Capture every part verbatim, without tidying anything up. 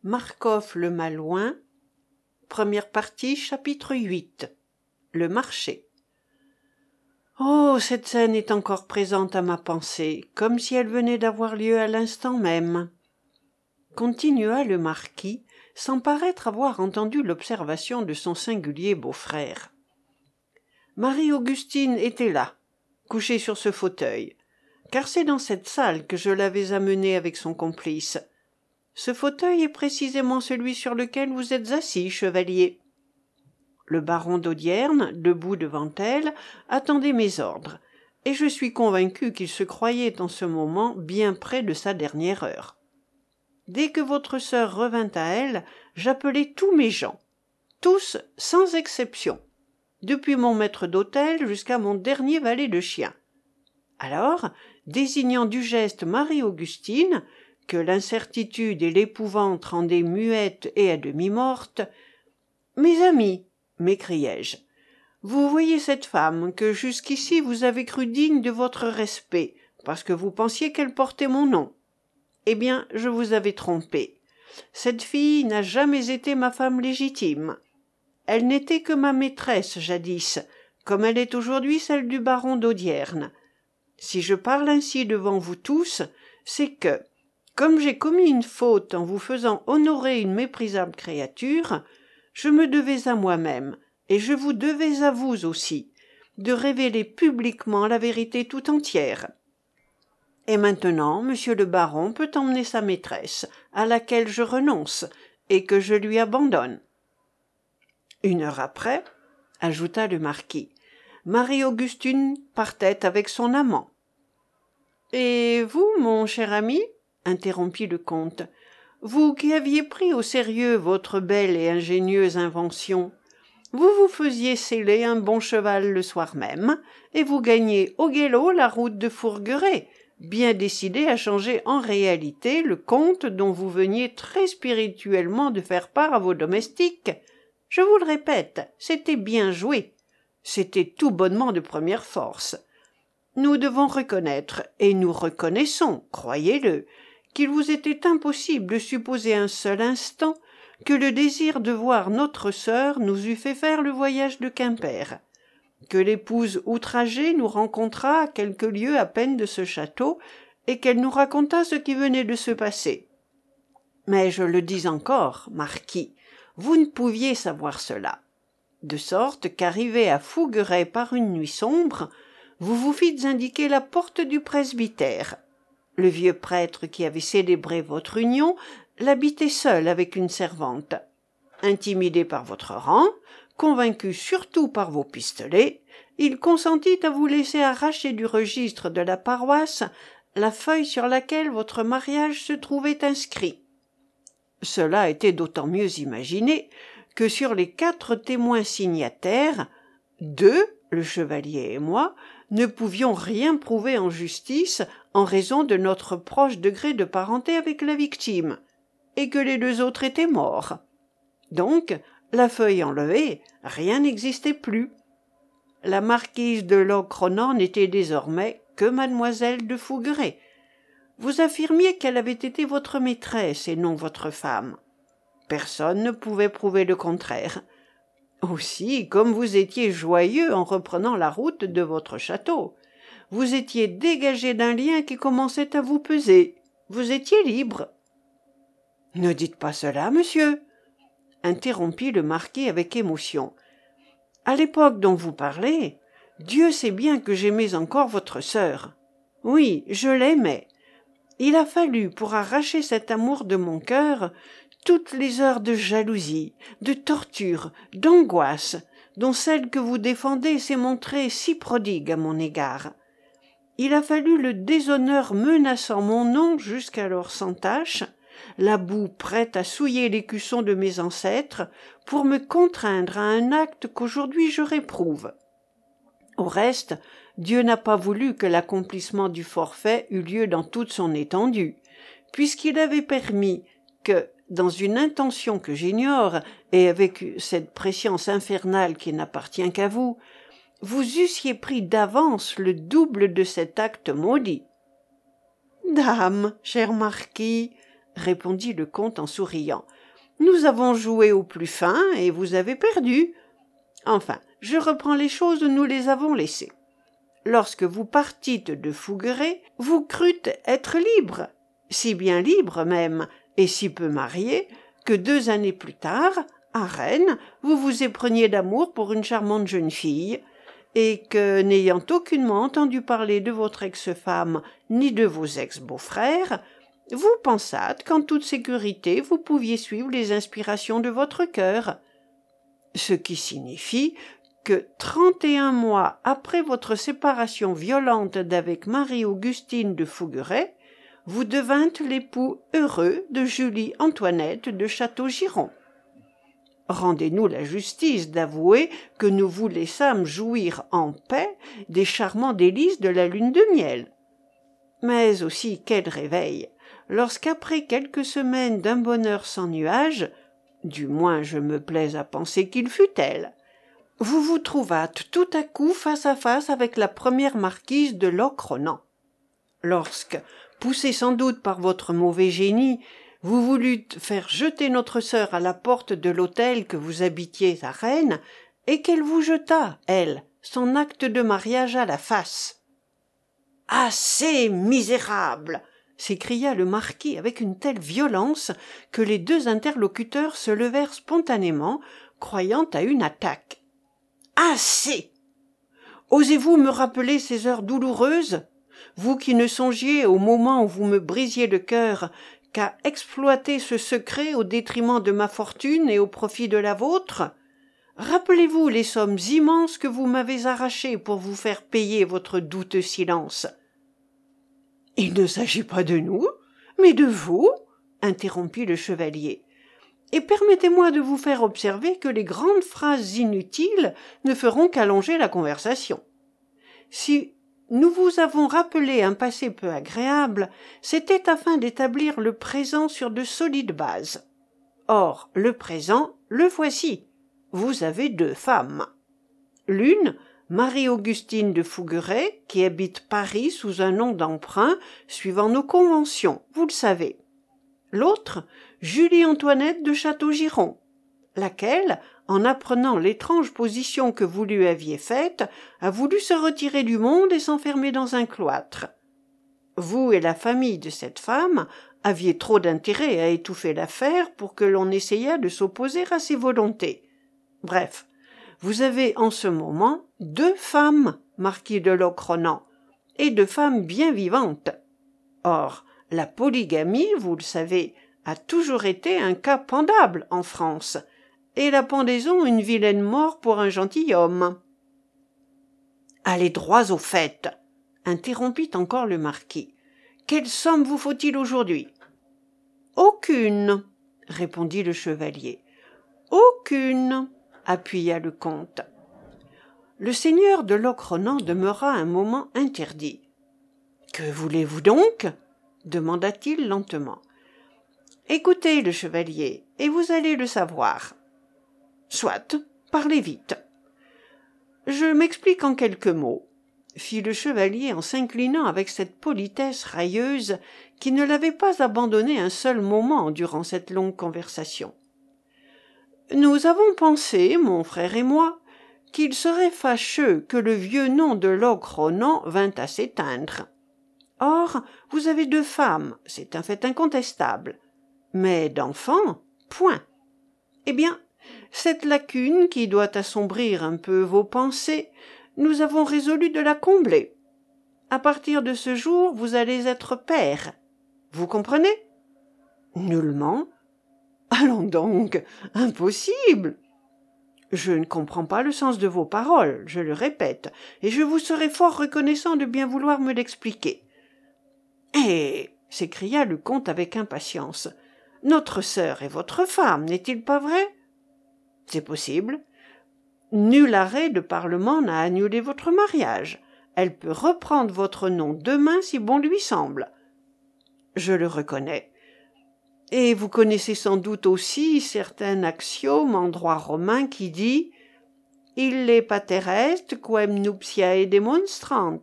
Marcof le Malouin, première partie, chapitre huit. Le marché. Oh, cette scène est encore présente à ma pensée, comme si elle venait d'avoir lieu à l'instant même. Continua le marquis, sans paraître avoir entendu l'observation de son singulier beau-frère. Marie-Augustine était là, couchée sur ce fauteuil, car c'est dans cette salle que je l'avais amenée avec son complice. Ce fauteuil est précisément celui sur lequel vous êtes assis, chevalier. Le baron d'Audierne, debout devant elle, attendait mes ordres, et je suis convaincu qu'il se croyait en ce moment bien près de sa dernière heure. Dès que votre sœur revint à elle, j'appelai tous mes gens, tous sans exception, depuis mon maître d'hôtel jusqu'à mon dernier valet de chien. Alors, désignant du geste Marie-Augustine, que l'incertitude et l'épouvante rendaient muette et à demi morte, « Mes amis, m'écriai-je, vous voyez cette femme que jusqu'ici vous avez cru digne de votre respect, parce que vous pensiez qu'elle portait mon nom. Eh bien, je vous avais trompé. Cette fille n'a jamais été ma femme légitime. Elle n'était que ma maîtresse jadis, comme elle est aujourd'hui celle du baron d'Audierne. Si je parle ainsi devant vous tous, c'est que, comme j'ai commis une faute en vous faisant honorer une méprisable créature, je me devais à moi-même, et je vous devais à vous aussi, de révéler publiquement la vérité tout entière. Et maintenant, monsieur le baron peut emmener sa maîtresse, à laquelle je renonce, et que je lui abandonne. Une heure après, ajouta le marquis, Marie-Augustine partait avec son amant. « Et vous, mon cher ami, interrompit le comte, vous qui aviez pris au sérieux votre belle et ingénieuse invention, vous vous faisiez seller un bon cheval le soir même, et vous gagniez au galop la route de Fourgueray, bien décidé à changer en réalité le compte dont vous veniez très spirituellement de faire part à vos domestiques. Je vous le répète, c'était bien joué, c'était tout bonnement de première force. Nous devons reconnaître, et nous reconnaissons, croyez-le, qu'il vous était impossible de supposer un seul instant que le désir de voir notre sœur nous eût fait faire le voyage de Quimper, que l'épouse outragée nous rencontrât à quelques lieues à peine de ce château, et qu'elle nous racontât ce qui venait de se passer. Mais je le dis encore, marquis, vous ne pouviez savoir cela, de sorte qu'arrivé à Fougueray par une nuit sombre, vous vous fîtes indiquer la porte du presbytère. Le vieux prêtre qui avait célébré votre union l'habitait seul avec une servante. Intimidé par votre rang, convaincu surtout par vos pistolets, il consentit à vous laisser arracher du registre de la paroisse la feuille sur laquelle votre mariage se trouvait inscrit. Cela était d'autant mieux imaginé que sur les quatre témoins signataires, deux, le chevalier et moi, ne pouvions rien prouver en justice en raison de notre proche degré de parenté avec la victime, et que les deux autres étaient morts. Donc, la feuille enlevée, rien n'existait plus. La marquise de Locronan n'était désormais que mademoiselle de Fougueray. Vous affirmiez qu'elle avait été votre maîtresse et non votre femme. Personne ne pouvait prouver le contraire. Aussi, comme vous étiez joyeux en reprenant la route de votre château, vous étiez dégagé d'un lien qui commençait à vous peser. Vous étiez libre. « Ne dites pas cela, monsieur, » interrompit le marquis avec émotion. « À l'époque dont vous parlez, Dieu sait bien que j'aimais encore votre sœur. Oui, je l'aimais. Il a fallu, pour arracher cet amour de mon cœur, toutes les heures de jalousie, de torture, d'angoisse, dont celle que vous défendez s'est montrée si prodigue à mon égard. Il a fallu le déshonneur menaçant mon nom jusqu'alors sans tache, la boue prête à souiller l'écusson de mes ancêtres, pour me contraindre à un acte qu'aujourd'hui je réprouve. Au reste, Dieu n'a pas voulu que l'accomplissement du forfait eût lieu dans toute son étendue, puisqu'il avait permis que, dans une intention que j'ignore, et avec cette prescience infernale qui n'appartient qu'à vous, vous eussiez pris d'avance le double de cet acte maudit. « Dame, cher marquis, répondit le comte en souriant. Nous avons joué au plus fin et vous avez perdu. Enfin, je reprends les choses où nous les avons laissées. Lorsque vous partîtes de Fougueray, vous crûtes être libre, si bien libre même, et si peu marié, que deux années plus tard, à Rennes, vous vous épreniez d'amour pour une charmante jeune fille, et que, n'ayant aucunement entendu parler de votre ex-femme ni de vos ex-beaux-frères, vous pensâtes qu'en toute sécurité vous pouviez suivre les inspirations de votre cœur. Ce qui signifie que trente et un mois après votre séparation violente d'avec Marie-Augustine de Fougueray, vous devîntes l'époux heureux de Julie-Antoinette de Châteaugiron. Rendez-nous la justice d'avouer que nous vous laissâmes jouir en paix des charmants délices de la lune de miel. Mais aussi quel réveil, lorsqu'après quelques semaines d'un bonheur sans nuages, du moins je me plais à penser qu'il fut tel, vous vous trouvâtes tout à coup face à face avec la première marquise de Locronan. Lorsque, poussé sans doute par votre mauvais génie, vous voulûtes faire jeter notre sœur à la porte de l'hôtel que vous habitiez à Rennes, et qu'elle vous jeta, elle, son acte de mariage à la face. « Assez misérable !» s'écria le marquis avec une telle violence que les deux interlocuteurs se levèrent spontanément, croyant à une attaque. « Assez ! Osez-vous me rappeler ces heures douloureuses, vous qui ne songiez au moment où vous me brisiez le cœur qu'à exploiter ce secret au détriment de ma fortune et au profit de la vôtre? Rappelez-vous les sommes immenses que vous m'avez arrachées pour vous faire payer votre douteux silence. »« Il ne s'agit pas de nous, mais de vous, » interrompit le chevalier. « Et permettez-moi de vous faire observer que les grandes phrases inutiles ne feront qu'allonger la conversation. Si nous vous avons rappelé un passé peu agréable, c'était afin d'établir le présent sur de solides bases. Or, le présent, le voici. Vous avez deux femmes. L'une, Marie-Augustine de Fougueray, qui habite Paris sous un nom d'emprunt, suivant nos conventions, vous le savez. L'autre, Julie-Antoinette de Châteaugiron, laquelle, en apprenant l'étrange position que vous lui aviez faite, a voulu se retirer du monde et s'enfermer dans un cloître. Vous et la famille de cette femme aviez trop d'intérêt à étouffer l'affaire pour que l'on essayât de s'opposer à ses volontés. Bref, vous avez en ce moment deux femmes, marquis de Locronan, et deux femmes bien vivantes. Or, la polygamie, vous le savez, a toujours été un cas pendable en France, et la pendaison une vilaine mort pour un gentilhomme. « Allez droit au fait, » interrompit encore le marquis. « Quelle somme vous faut-il aujourd'hui ?»« Aucune, » répondit le chevalier. « Aucune, » appuya le comte. Le seigneur de Locronan demeura un moment interdit. « Que voulez-vous donc ?» demanda-t-il lentement. « Écoutez le chevalier, et vous allez le savoir. »« Soit, parlez vite. »« Je m'explique en quelques mots, » fit le chevalier en s'inclinant avec cette politesse railleuse qui ne l'avait pas abandonné un seul moment durant cette longue conversation. « Nous avons pensé, mon frère et moi, qu'il serait fâcheux que le vieux nom de Locronan vînt à s'éteindre. Or, vous avez deux femmes, c'est un fait incontestable. Mais d'enfants, point. Eh bien, cette lacune qui doit assombrir un peu vos pensées, nous avons résolu de la combler. À partir de ce jour, vous allez être père. Vous comprenez ? Nullement. Allons donc, impossible. Je ne comprends pas le sens de vos paroles, je le répète, et je vous serai fort reconnaissant de bien vouloir me l'expliquer. Eh, s'écria le comte avec impatience, notre sœur est votre femme, n'est-il pas vrai? C'est possible. Nul arrêt de parlement n'a annulé votre mariage. Elle peut reprendre votre nom demain si bon lui semble. Je le reconnais. Et vous connaissez sans doute aussi certain axiome en droit romain qui dit « Ille pater est quem nuptiae demonstrant ».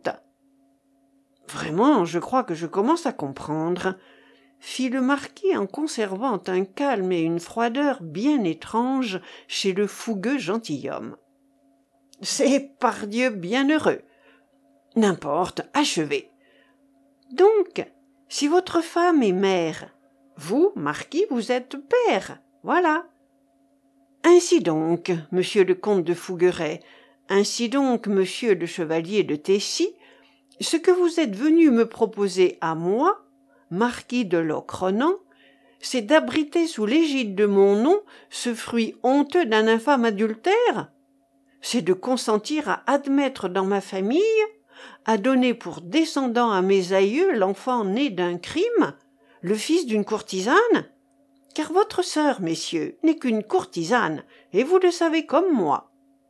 Vraiment, je crois que je commence à comprendre. fit le marquis en conservant un calme et une froideur bien étranges chez le fougueux gentilhomme. « C'est pardieu bien heureux. N'importe, achevez. Donc, si votre femme est mère, vous, marquis, vous êtes père, voilà. Ainsi donc, monsieur le comte de Fougueray, ainsi donc, monsieur le chevalier de Tessy, ce que vous êtes venu me proposer à moi, marquis de Locronan, c'est d'abriter sous l'égide de mon nom ce fruit honteux d'un infâme adultère? C'est de consentir à admettre dans ma famille, à donner pour descendant à mes aïeux l'enfant né d'un crime, le fils d'une courtisane? Car votre sœur, messieurs, n'est qu'une courtisane, et vous le savez comme moi. »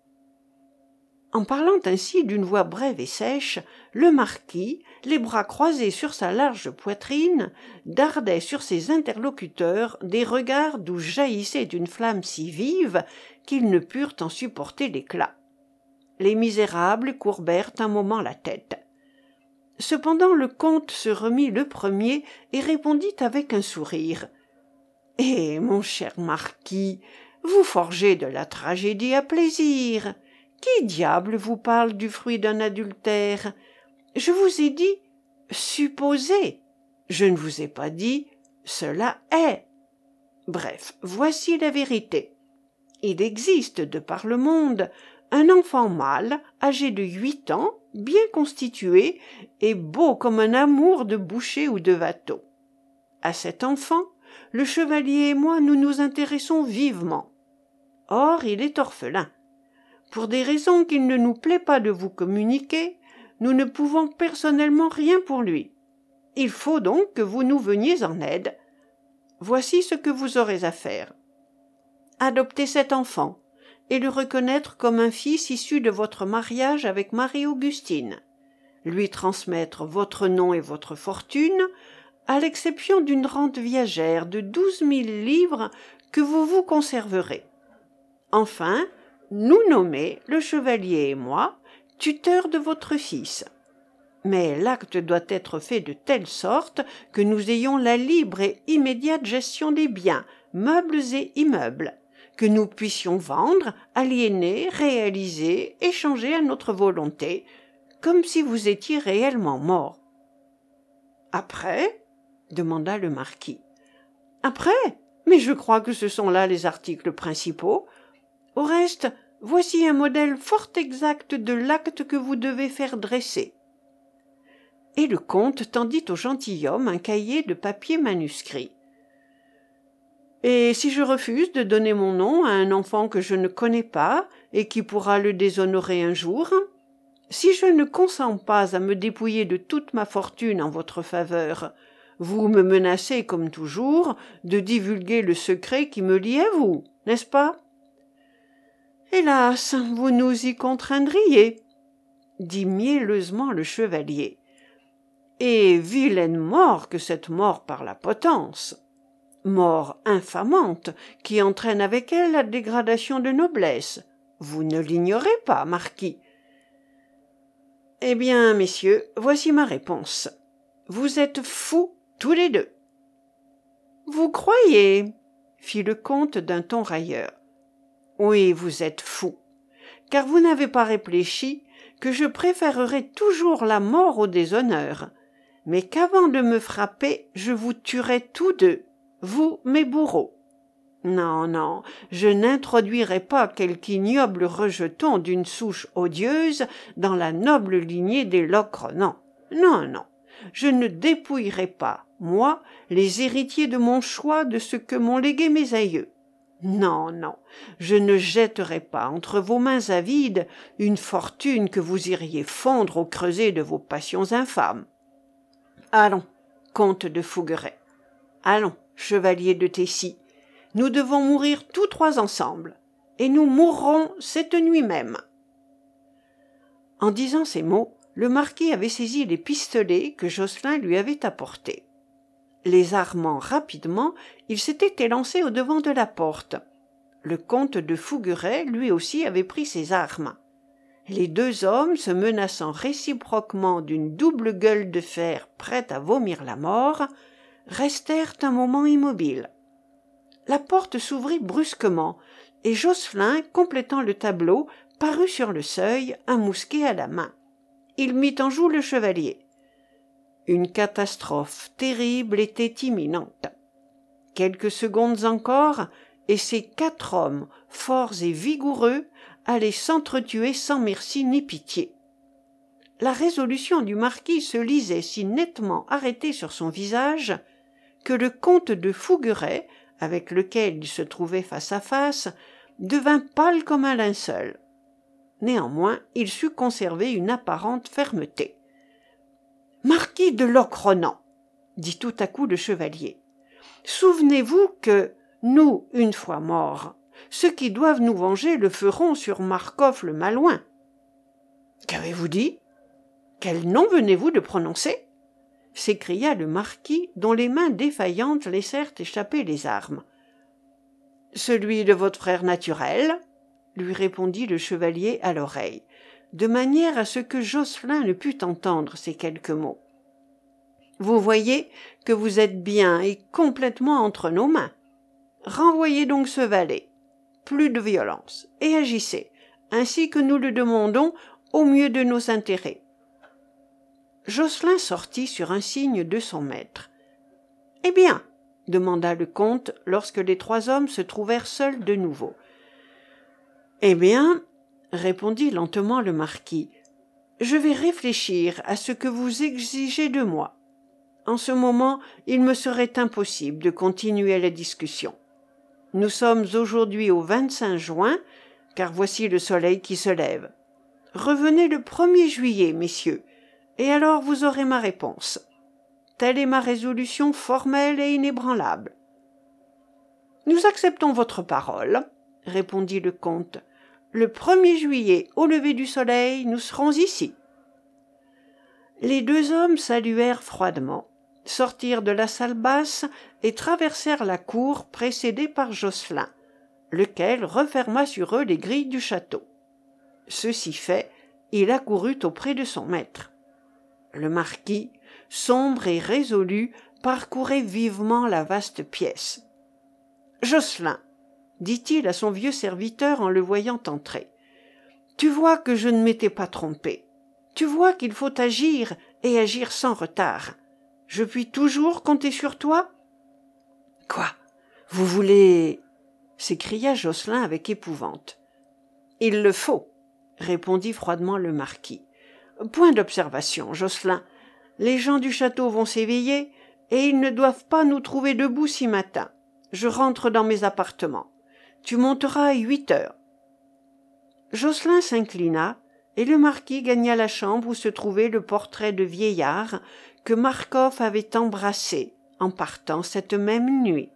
En parlant ainsi d'une voix brève et sèche, le marquis, les bras croisés sur sa large poitrine, dardait sur ses interlocuteurs des regards d'où jaillissait une flamme si vive qu'ils ne purent en supporter l'éclat. Les misérables courbèrent un moment la tête. Cependant le comte se remit le premier et répondit avec un sourire. « Eh, mon cher marquis, vous forgez de la tragédie à plaisir. Qui diable vous parle du fruit d'un adultère? Je vous ai dit « supposez ». Je ne vous ai pas dit « cela est ». Bref, voici la vérité. Il existe de par le monde un enfant mâle, âgé de huit ans, bien constitué et beau comme un amour de boucher ou de watteau. À cet enfant, le chevalier et moi nous nous intéressons vivement. Or, il est orphelin. Pour des raisons qu'il ne nous plaît pas de vous communiquer, nous ne pouvons personnellement rien pour lui. Il faut donc que vous nous veniez en aide. Voici ce que vous aurez à faire. Adopter cet enfant et le reconnaître comme un fils issu de votre mariage avec Marie-Augustine. Lui transmettre votre nom et votre fortune, à l'exception d'une rente viagère de douze mille livres que vous vous conserverez. Enfin, nous nommer, le chevalier et moi, tuteurs de votre fils. Mais l'acte doit être fait de telle sorte que nous ayons la libre et immédiate gestion des biens, meubles et immeubles, que nous puissions vendre, aliéner, réaliser, échanger à notre volonté, comme si vous étiez réellement mort. « Après » demanda le marquis. « Après? Mais je crois que ce sont là les articles principaux. Au reste, voici un modèle fort exact de l'acte que vous devez faire dresser. » Et le comte tendit au gentilhomme un cahier de papier manuscrit. « Et si je refuse de donner mon nom à un enfant que je ne connais pas et qui pourra le déshonorer un jour? Si je ne consens pas à me dépouiller de toute ma fortune en votre faveur, vous me menacez, comme toujours, de divulguer le secret qui me lie à vous, n'est-ce pas? » « Hélas, vous nous y contraindriez, » dit mielleusement le chevalier. « Et vilaine mort que cette mort par la potence! Mort infamante qui entraîne avec elle la dégradation de noblesse. Vous ne l'ignorez pas, marquis. Eh bien, messieurs, voici ma réponse. Vous êtes fous tous les deux. »« Vous croyez ?» fit le comte d'un ton railleur. « Oui, vous êtes fous, car vous n'avez pas réfléchi que je préférerais toujours la mort au déshonneur, mais qu'avant de me frapper, je vous tuerais tous deux, vous, mes bourreaux. Non, non, je n'introduirai pas quelque ignoble rejeton d'une souche odieuse dans la noble lignée des Locronan. Non, non, je ne dépouillerai pas, moi, les héritiers de mon choix de ce que m'ont légué mes aïeux. Non, non, je ne jetterai pas entre vos mains avides une fortune que vous iriez fondre au creuset de vos passions infâmes. Allons, comte de Fougueray, allons, chevalier de Tessy, nous devons mourir tous trois ensemble, et nous mourrons cette nuit même. » En disant ces mots, le marquis avait saisi les pistolets que Josselin lui avait apportés. Les armant rapidement, il s'était élancé au-devant de la porte. Le comte de Fougueray, lui aussi, avait pris ses armes. Les deux hommes, se menaçant réciproquement d'une double gueule de fer prête à vomir la mort, restèrent un moment immobiles. La porte s'ouvrit brusquement, et Josselin, complétant le tableau, parut sur le seuil, un mousquet à la main. Il mit en joue le chevalier. Une catastrophe terrible était imminente. Quelques secondes encore, et ces quatre hommes, forts et vigoureux, allaient s'entretuer sans merci ni pitié. La résolution du marquis se lisait si nettement arrêtée sur son visage que le comte de Fougueray, avec lequel il se trouvait face à face, devint pâle comme un linceul. Néanmoins, il sut conserver une apparente fermeté. « Marquis de Locronan, dit tout à coup le chevalier, souvenez-vous que, nous, une fois morts, ceux qui doivent nous venger le feront sur Marcof le Malouin. »« Qu'avez-vous dit ? Quel nom venez-vous de prononcer ?» s'écria le marquis, dont les mains défaillantes laissèrent échapper les armes. « Celui de votre frère naturel, » lui répondit le chevalier à l'oreille, de manière à ce que Josselin ne pût entendre ces quelques mots. « Vous voyez que vous êtes bien et complètement entre nos mains. Renvoyez donc ce valet. Plus de violence, et agissez, ainsi que nous le demandons, au mieux de nos intérêts. » Josselin sortit sur un signe de son maître. « Eh bien ?» demanda le comte lorsque les trois hommes se trouvèrent seuls de nouveau. « Eh bien, » répondit lentement le marquis, « je vais réfléchir à ce que vous exigez de moi. En ce moment, il me serait impossible de continuer la discussion. Nous sommes aujourd'hui au vingt-cinq juin, car voici le soleil qui se lève. Revenez le premier juillet, messieurs, et alors vous aurez ma réponse. Telle est ma résolution formelle et inébranlable. »« Nous acceptons votre parole, » répondit le comte. « Le premier juillet, au lever du soleil, nous serons ici. » Les deux hommes saluèrent froidement, sortirent de la salle basse et traversèrent la cour précédés par Josselin, lequel referma sur eux les grilles du château. Ceci fait, il accourut auprès de son maître. Le marquis, sombre et résolu, parcourait vivement la vaste pièce. « Josselin, » dit-il à son vieux serviteur en le voyant entrer, « tu vois que je ne m'étais pas trompé. Tu vois qu'il faut agir, et agir sans retard. Je puis toujours compter sur toi ?»« Quoi ? Vous voulez... » s'écria Josselin avec épouvante. « Il le faut, » répondit froidement le marquis. « Point d'observation, Josselin. Les gens du château vont s'éveiller, et ils ne doivent pas nous trouver debout si matin. Je rentre dans mes appartements. Tu monteras à huit heures. » Josselin s'inclina, et le marquis gagna la chambre où se trouvait le portrait de vieillard que Marcof avait embrassé en partant cette même nuit.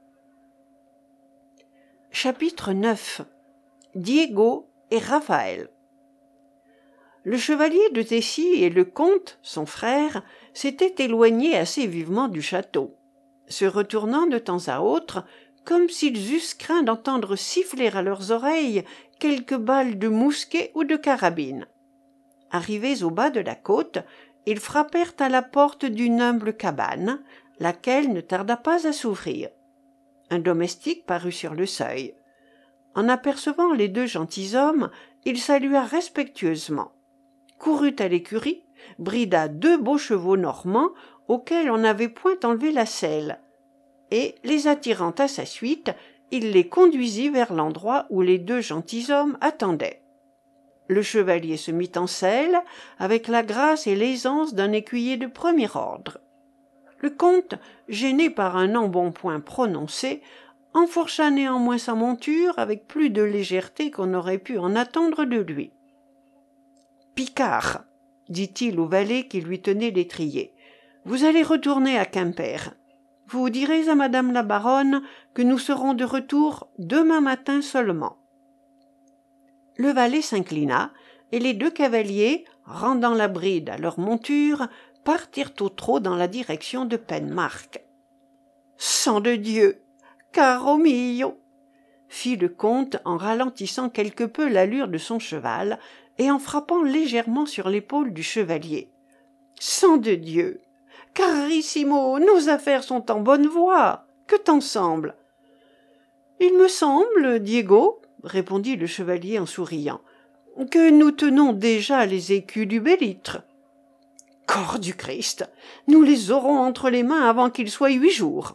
Chapitre neuf. Diego et Raphaël. Le chevalier de Tessy et le comte, son frère, s'étaient éloignés assez vivement du château, se retournant de temps à autre, comme s'ils eussent craint d'entendre siffler à leurs oreilles quelques balles de mousquet ou de carabine. Arrivés au bas de la côte, ils frappèrent à la porte d'une humble cabane, laquelle ne tarda pas à s'ouvrir. Un domestique parut sur le seuil. En apercevant les deux gentilshommes, il salua respectueusement, courut à l'écurie, brida deux beaux chevaux normands auxquels on n'avait point enlevé la selle, et, les attirant à sa suite, il les conduisit vers l'endroit où les deux gentilshommes attendaient. Le chevalier se mit en selle avec la grâce et l'aisance d'un écuyer de premier ordre. Le comte, gêné par un embonpoint prononcé, enfourcha néanmoins sa monture avec plus de légèreté qu'on aurait pu en attendre de lui. « Picard, » dit-il au valet qui lui tenait l'étrier, « vous allez retourner à Quimper. Vous direz à madame la baronne que nous serons de retour demain matin seulement. » Le valet s'inclina, et les deux cavaliers, rendant la bride à leur monture, partirent au trot dans la direction de Penmarck. « Sang de Dieu, caro mio !» fit le comte en ralentissant quelque peu l'allure de son cheval et en frappant légèrement sur l'épaule du chevalier. « Sang de Dieu, Carissimo, nos affaires sont en bonne voie. Que t'en semble? Il me semble, Diego, répondit le chevalier en souriant, que nous tenons déjà les écus du bélître. Corps du Christ, nous les aurons entre les mains avant qu'il soit huit jours.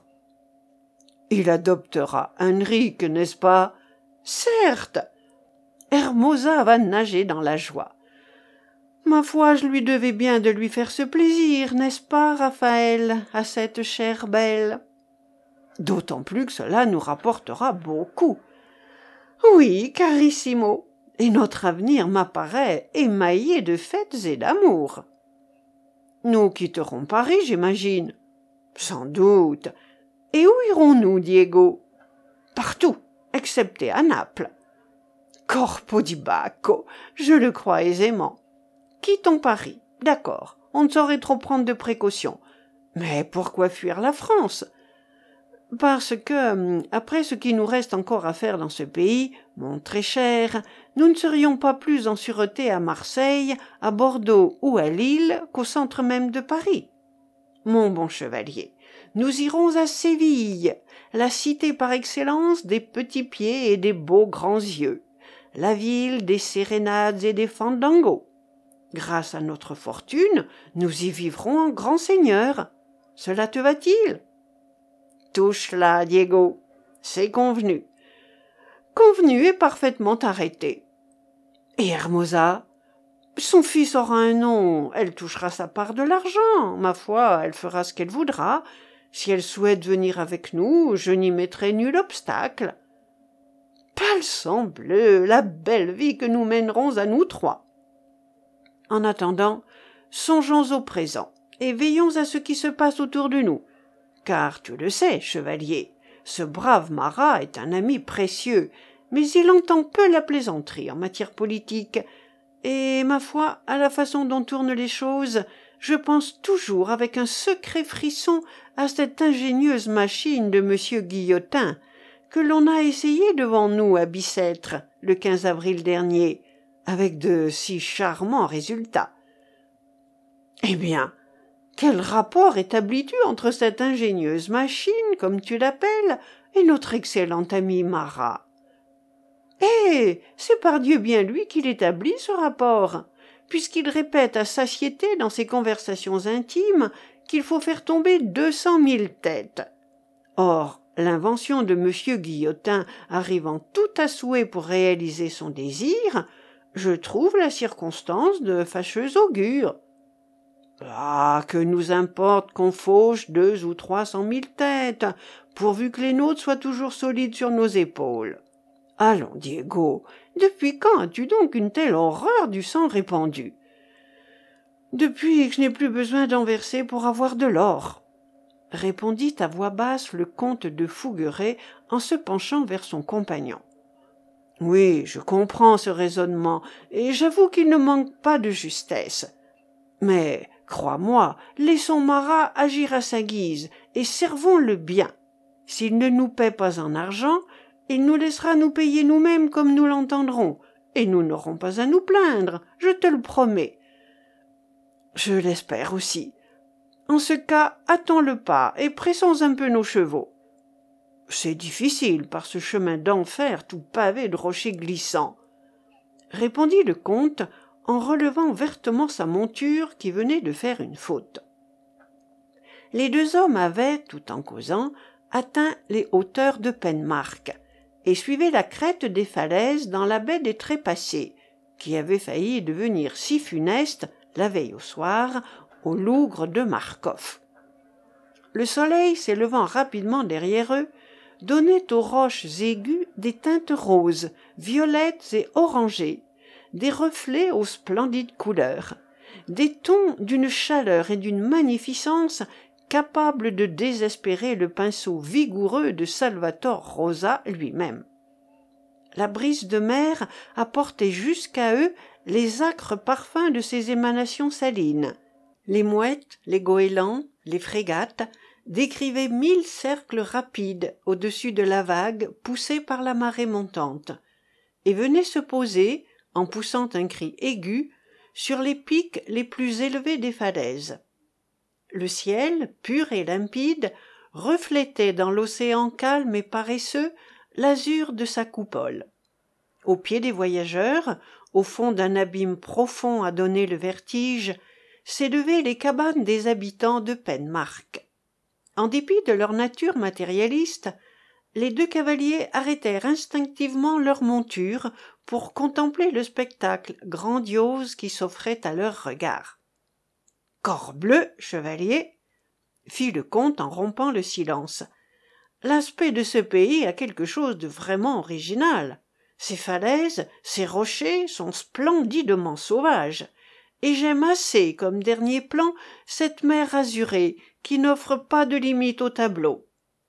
Il adoptera Henrique, n'est-ce pas? Certes. Hermosa va nager dans la joie. Ma foi, je lui devais bien de lui faire ce plaisir, n'est-ce pas, Raphaël, à cette chère belle? D'autant plus que cela nous rapportera beaucoup. Oui, carissimo, et notre avenir m'apparaît émaillé de fêtes et d'amour. Nous quitterons Paris, j'imagine. Sans doute. Et où irons-nous, Diego? Partout, excepté à Naples. Corpo di Bacco, je le crois aisément. Quittons Paris, d'accord, on ne saurait trop prendre de précautions. Mais pourquoi fuir la France? Parce que, après ce qui nous reste encore à faire dans ce pays, mon très cher, nous ne serions pas plus en sûreté à Marseille, à Bordeaux ou à Lille qu'au centre même de Paris. Mon bon chevalier, nous irons à Séville, la cité par excellence des petits pieds et des beaux grands yeux, la ville des sérénades et des fandangos. Grâce à notre fortune, nous y vivrons en grands seigneurs. Cela te va-t-il? Touche là, Diego, c'est convenu. Convenu et parfaitement arrêté. Et Hermosa? Son fils aura un nom, elle touchera sa part de l'argent, ma foi, elle fera ce qu'elle voudra. Si elle souhaite venir avec nous, je n'y mettrai nul obstacle. Palsambleu, la belle vie que nous mènerons à nous trois. En attendant, songeons au présent, et veillons à ce qui se passe autour de nous. Car tu le sais, chevalier, ce brave Marat est un ami précieux, mais il entend peu la plaisanterie en matière politique, et, ma foi, à la façon dont tournent les choses, je pense toujours avec un secret frisson à cette ingénieuse machine de monsieur Guillotin, que l'on a essayée devant nous à Bicêtre, le quinze avril dernier, avec de si charmants résultats. Eh bien, quel rapport établis-tu entre cette ingénieuse machine, comme tu l'appelles, et notre excellent ami Marat? Eh, c'est par Dieu bien lui qui l'établit, ce rapport, puisqu'il répète à satiété dans ses conversations intimes qu'il faut faire tomber deux cent mille têtes. Or, l'invention de monsieur Guillotin arrivant tout à souhait pour réaliser son désir, je trouve la circonstance de fâcheux augure. Ah, que nous importe qu'on fauche deux ou trois cent mille têtes, pourvu que les nôtres soient toujours solides sur nos épaules. Allons, Diego, depuis quand as-tu donc une telle horreur du sang répandu? Depuis que je n'ai plus besoin d'en verser pour avoir de l'or, répondit à voix basse le comte de Fougueray en se penchant vers son compagnon. Oui, je comprends ce raisonnement, et j'avoue qu'il ne manque pas de justesse. Mais, crois-moi, laissons Marat agir à sa guise, et servons-le bien. S'il ne nous paie pas en argent, il nous laissera nous payer nous-mêmes comme nous l'entendrons, et nous n'aurons pas à nous plaindre, je te le promets. Je l'espère aussi. En ce cas, hâtons le pas, et pressons un peu nos chevaux. C'est difficile par ce chemin d'enfer tout pavé de rochers glissants, répondit le comte en relevant vertement sa monture qui venait de faire une faute. Les deux hommes avaient, tout en causant, atteint les hauteurs de Penmarck et suivaient la crête des falaises dans la baie des Trépassés, qui avait failli devenir si funeste, la veille au soir, au lougre de Marcof. Le soleil, s'élevant rapidement derrière eux, donnait aux roches aiguës des teintes roses, violettes et orangées, des reflets aux splendides couleurs, des tons d'une chaleur et d'une magnificence capables de désespérer le pinceau vigoureux de Salvator Rosa lui-même. La brise de mer apportait jusqu'à eux les âcres parfums de ces émanations salines. Les mouettes, les goélands, les frégates décrivaient mille cercles rapides au-dessus de la vague poussée par la marée montante, et venaient se poser, en poussant un cri aigu, sur les pics les plus élevés des falaises. Le ciel, pur et limpide, reflétait dans l'océan calme et paresseux l'azur de sa coupole. Au pied des voyageurs, au fond d'un abîme profond à donner le vertige, s'élevaient les cabanes des habitants de Penmark. En dépit de leur nature matérialiste, les deux cavaliers arrêtèrent instinctivement leur monture pour contempler le spectacle grandiose qui s'offrait à leurs regards. « Corbleu, chevalier !» fit le comte en rompant le silence. « L'aspect de ce pays a quelque chose de vraiment original. Ces falaises, ces rochers sont splendidement sauvages, et j'aime assez, comme dernier plan, cette mer azurée qui n'offre pas de limite au tableau. »«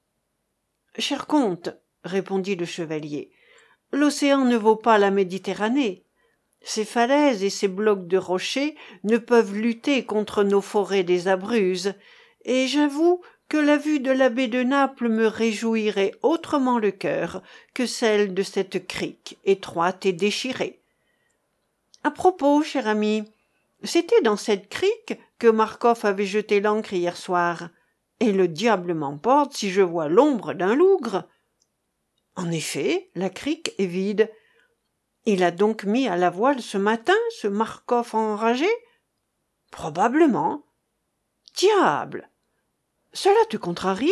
Cher comte, répondit le chevalier, l'océan ne vaut pas la Méditerranée. Ces falaises et ces blocs de rochers ne peuvent lutter contre nos forêts des Abruzzes, et j'avoue que la vue de la baie de Naples me réjouirait autrement le cœur que celle de cette crique étroite et déchirée. À propos, cher ami, c'était dans cette crique que Marcof avait jeté l'ancre hier soir, et le diable m'emporte si je vois l'ombre d'un lougre. En effet, la crique est vide. Il a donc mis à la voile ce matin, ce Marcof enragé? Probablement. Diable! Cela te contrarie?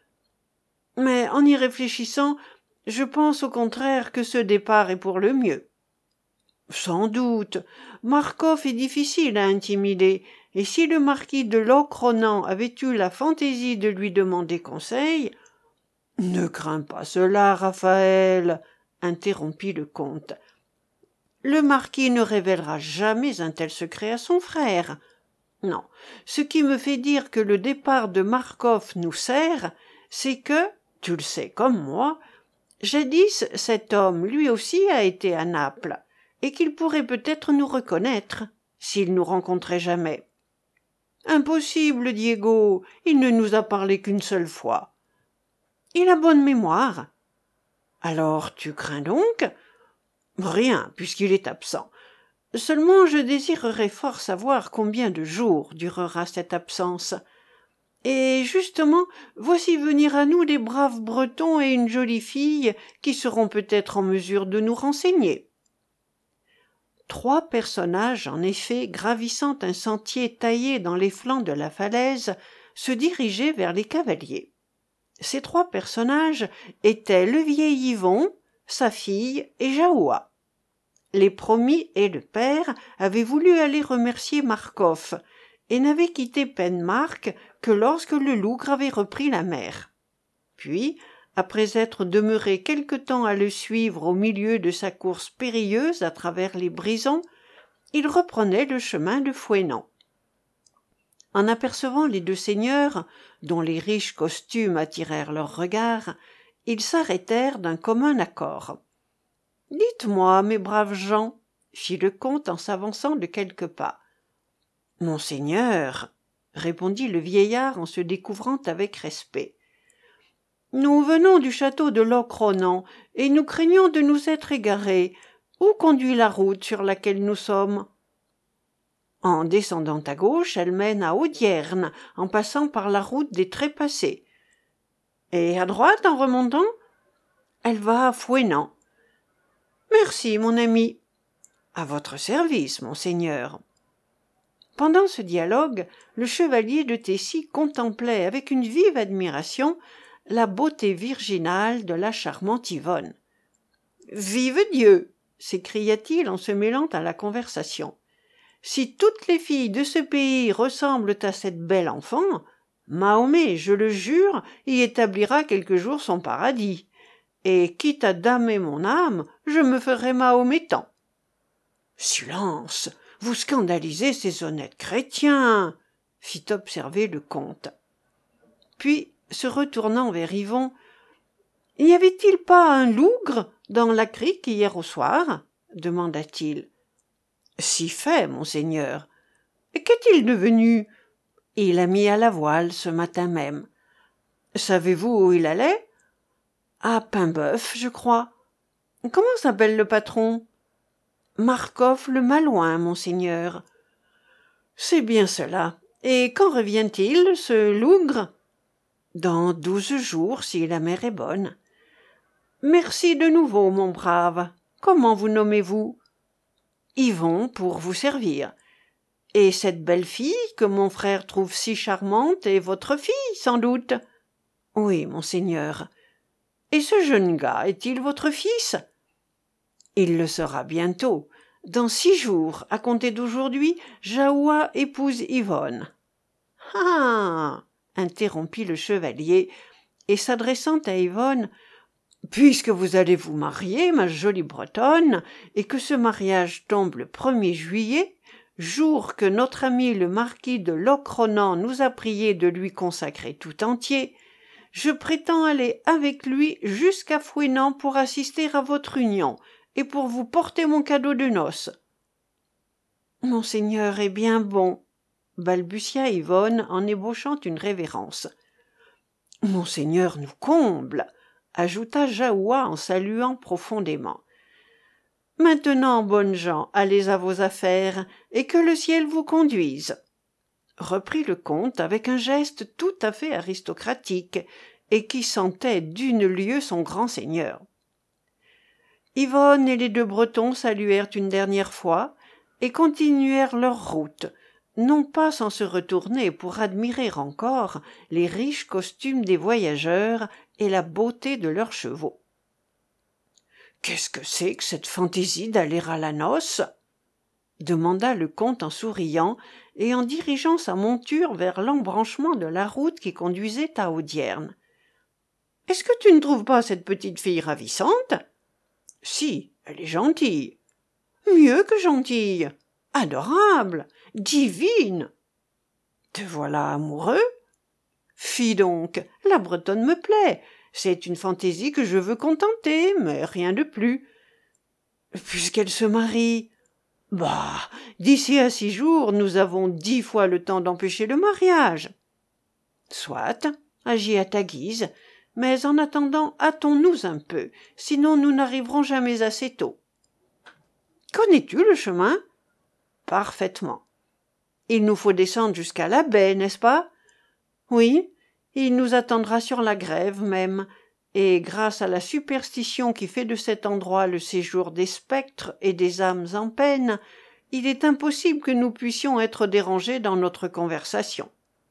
Mais en y réfléchissant, je pense au contraire que ce départ est pour le mieux. Sans doute. Marcof est difficile à intimider, et si le marquis de Locronan avait eu la fantaisie de lui demander conseil... « Ne crains pas cela, Raphaël, interrompit le comte. Le marquis ne révélera jamais un tel secret à son frère. Non, ce qui me fait dire que le départ de Marcof nous sert, c'est que, tu le sais comme moi, jadis cet homme lui aussi a été à Naples, et qu'il pourrait peut-être nous reconnaître, s'il nous rencontrait jamais. Impossible, Diego, il ne nous a parlé qu'une seule fois. Il a bonne mémoire. Alors tu crains donc? Rien, puisqu'il est absent. Seulement je désirerais fort savoir combien de jours durera cette absence. Et justement, voici venir à nous des braves Bretons et une jolie fille qui seront peut-être en mesure de nous renseigner. Trois personnages, en effet, gravissant un sentier taillé dans les flancs de la falaise, se dirigeaient vers les cavaliers. Ces trois personnages étaient le vieil Yvon, sa fille et Jahoua. Les promis et le père avaient voulu aller remercier Marcof et n'avaient quitté Penmark que lorsque le lougre avait repris la mer. Puis, après être demeuré quelque temps à le suivre au milieu de sa course périlleuse à travers les brisons, il reprenait le chemin de Fouesnant. En apercevant les deux seigneurs, dont les riches costumes attirèrent leurs regards, ils s'arrêtèrent d'un commun accord. « Dites-moi, mes braves gens, » fit le comte en s'avançant de quelques pas. « Monseigneur, » répondit le vieillard en se découvrant avec respect, « nous venons du château de Locronan, et nous craignons de nous être égarés. Où conduit la route sur laquelle nous sommes ? » En descendant à gauche, elle mène à Audierne, en passant par la route des Trépassés. Et à droite, en remontant, elle va à Fouesnant. Merci, mon ami. À votre service, monseigneur. Pendant ce dialogue, le chevalier de Tessy contemplait avec une vive admiration la beauté virginale de la charmante Yvonne. « Vive Dieu !» s'écria-t-il en se mêlant à la conversation. Si toutes les filles de ce pays ressemblent à cette belle enfant, Mahomet, je le jure, y établira quelque jour son paradis, et quitte à damner mon âme, je me ferai mahométan. « Silence, vous scandalisez ces honnêtes chrétiens, » fit observer le comte. Puis, se retournant vers Yvon, « n'y avait-il pas un lougre dans la crique hier au soir ?» demanda-t-il. « Si fait, monseigneur. Qu'est-il devenu ? Il a mis à la voile ce matin même. Savez-vous où il allait ? À Paimboeuf, je crois. Comment s'appelle le patron ? Marcof le Malouin, monseigneur. C'est bien cela. Et quand revient-il, ce lougre? Dans douze jours, si la mer est bonne. Merci de nouveau, mon brave. Comment vous nommez-vous? Yvon, pour vous servir. Et cette belle fille que mon frère trouve si charmante est votre fille, sans doute? Oui, monseigneur. Et ce jeune gars est-il votre fils? Il le sera bientôt. Dans six jours, à compter d'aujourd'hui, Jahoua épouse Yvonne. Ah! Interrompit le chevalier, et s'adressant à Yvonne, puisque vous allez vous marier, ma jolie Bretonne, et que ce mariage tombe le premier juillet, jour que notre ami le marquis de Locronan nous a prié de lui consacrer tout entier, je prétends aller avec lui jusqu'à Fouesnant pour assister à votre union et pour vous porter mon cadeau de noces. Monseigneur est bien bon, balbutia Yvonne en ébauchant une révérence. Monseigneur nous comble, ajouta Jahoua en saluant profondément. Maintenant, bonnes gens, allez à vos affaires, et que le ciel vous conduise, reprit le comte avec un geste tout à fait aristocratique, et qui sentait d'une lieue son grand seigneur. Yvonne et les deux Bretons saluèrent une dernière fois, et continuèrent leur route, non pas sans se retourner pour admirer encore les riches costumes des voyageurs et la beauté de leurs chevaux. Qu'est-ce que c'est que cette fantaisie d'aller à la noce? Demanda le comte en souriant et en dirigeant sa monture vers l'embranchement de la route qui conduisait à Audierne. Est-ce que tu ne trouves pas cette petite fille ravissante? Si, elle est gentille. Mieux que gentille. Adorable, divine. Te voilà amoureux? Fi donc, la Bretonne me plaît. C'est une fantaisie que je veux contenter, mais rien de plus. Puisqu'elle se marie. Bah, d'ici à six jours, nous avons dix fois le temps d'empêcher le mariage. Soit, agis à ta guise, mais en attendant, hâtons-nous un peu, sinon nous n'arriverons jamais assez tôt. Connais-tu le chemin? Parfaitement. Il nous faut descendre jusqu'à la baie, n'est-ce pas? Oui, il nous attendra sur la grève même, et grâce à la superstition qui fait de cet endroit le séjour des spectres et des âmes en peine, il est impossible que nous puissions être dérangés dans notre conversation.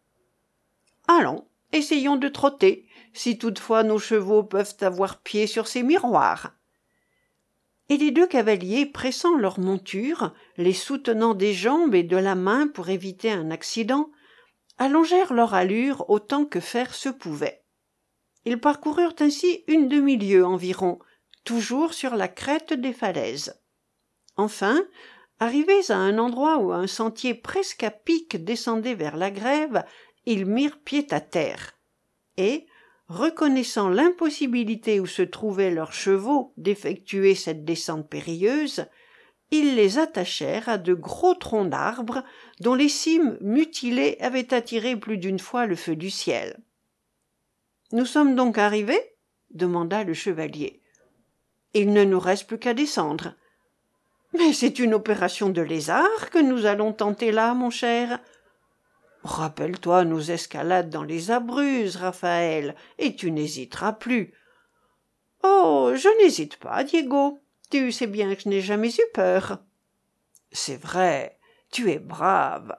Allons, essayons de trotter, si toutefois nos chevaux peuvent avoir pied sur ces miroirs. Et les deux cavaliers, pressant leur monture, les soutenant des jambes et de la main pour éviter un accident, allongèrent leur allure autant que faire se pouvait. Ils parcoururent ainsi une demi-lieue environ, toujours sur la crête des falaises. Enfin, arrivés à un endroit où un sentier presque à pic descendait vers la grève, ils mirent pied à terre, et, reconnaissant l'impossibilité où se trouvaient leurs chevaux d'effectuer cette descente périlleuse, ils les attachèrent à de gros troncs d'arbres dont les cimes mutilées avaient attiré plus d'une fois le feu du ciel. « Nous sommes donc arrivés ?» demanda le chevalier. « Il ne nous reste plus qu'à descendre. »« Mais c'est une opération de lézard que nous allons tenter là, mon cher. » Rappelle-toi nos escalades dans les Abruzzes, Raphaël, et tu n'hésiteras plus. Oh, je n'hésite pas, Diego. Tu sais bien que je n'ai jamais eu peur. C'est vrai, tu es brave.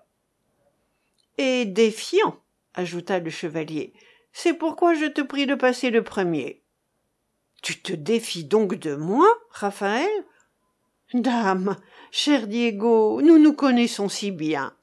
Et défiant, ajouta le chevalier. C'est pourquoi je te prie de passer le premier. Tu te défies donc de moi, Raphaël? Dame, cher Diego, nous nous connaissons si bien.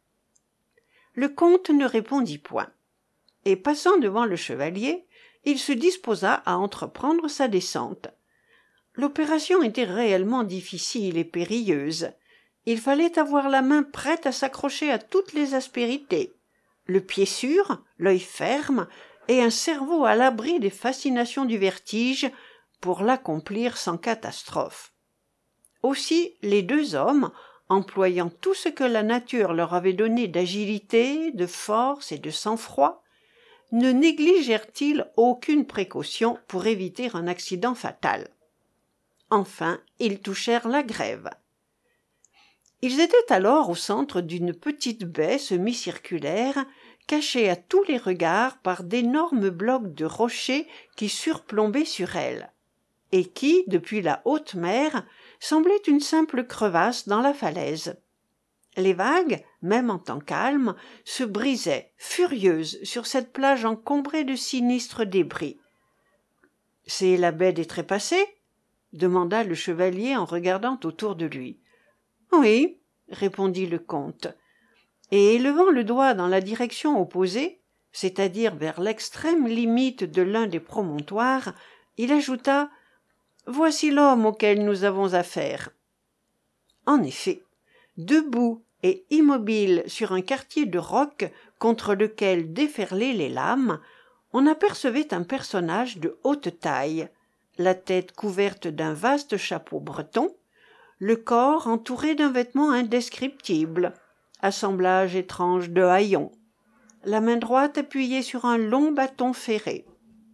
Le comte ne répondit point, et passant devant le chevalier, il se disposa à entreprendre sa descente. L'opération était réellement difficile et périlleuse. Il fallait avoir la main prête à s'accrocher à toutes les aspérités, le pied sûr, l'œil ferme, et un cerveau à l'abri des fascinations du vertige pour l'accomplir sans catastrophe. Aussi les deux hommes, employant tout ce que la nature leur avait donné d'agilité, de force et de sang-froid, ne négligèrent-ils aucune précaution pour éviter un accident fatal. Enfin, ils touchèrent la grève. Ils étaient alors au centre d'une petite baie semi-circulaire, cachée à tous les regards par d'énormes blocs de rochers qui surplombaient sur elle, et qui, depuis la haute mer, semblaient une simple crevasse dans la falaise. Les vagues, même en temps calme, se brisaient, furieuses, sur cette plage encombrée de sinistres débris. « C'est la baie des Trépassés ?» demanda le chevalier en regardant autour de lui. « Oui, » répondit le comte, et élevant le doigt dans la direction opposée, c'est-à-dire vers l'extrême limite de l'un des promontoires, il ajouta « Voici l'homme auquel nous avons affaire. » En effet, debout et immobile sur un quartier de roc contre lequel déferlaient les lames, on apercevait un personnage de haute taille, la tête couverte d'un vaste chapeau breton, le corps entouré d'un vêtement indescriptible, assemblage étrange de haillons, la main droite appuyée sur un long bâton ferré.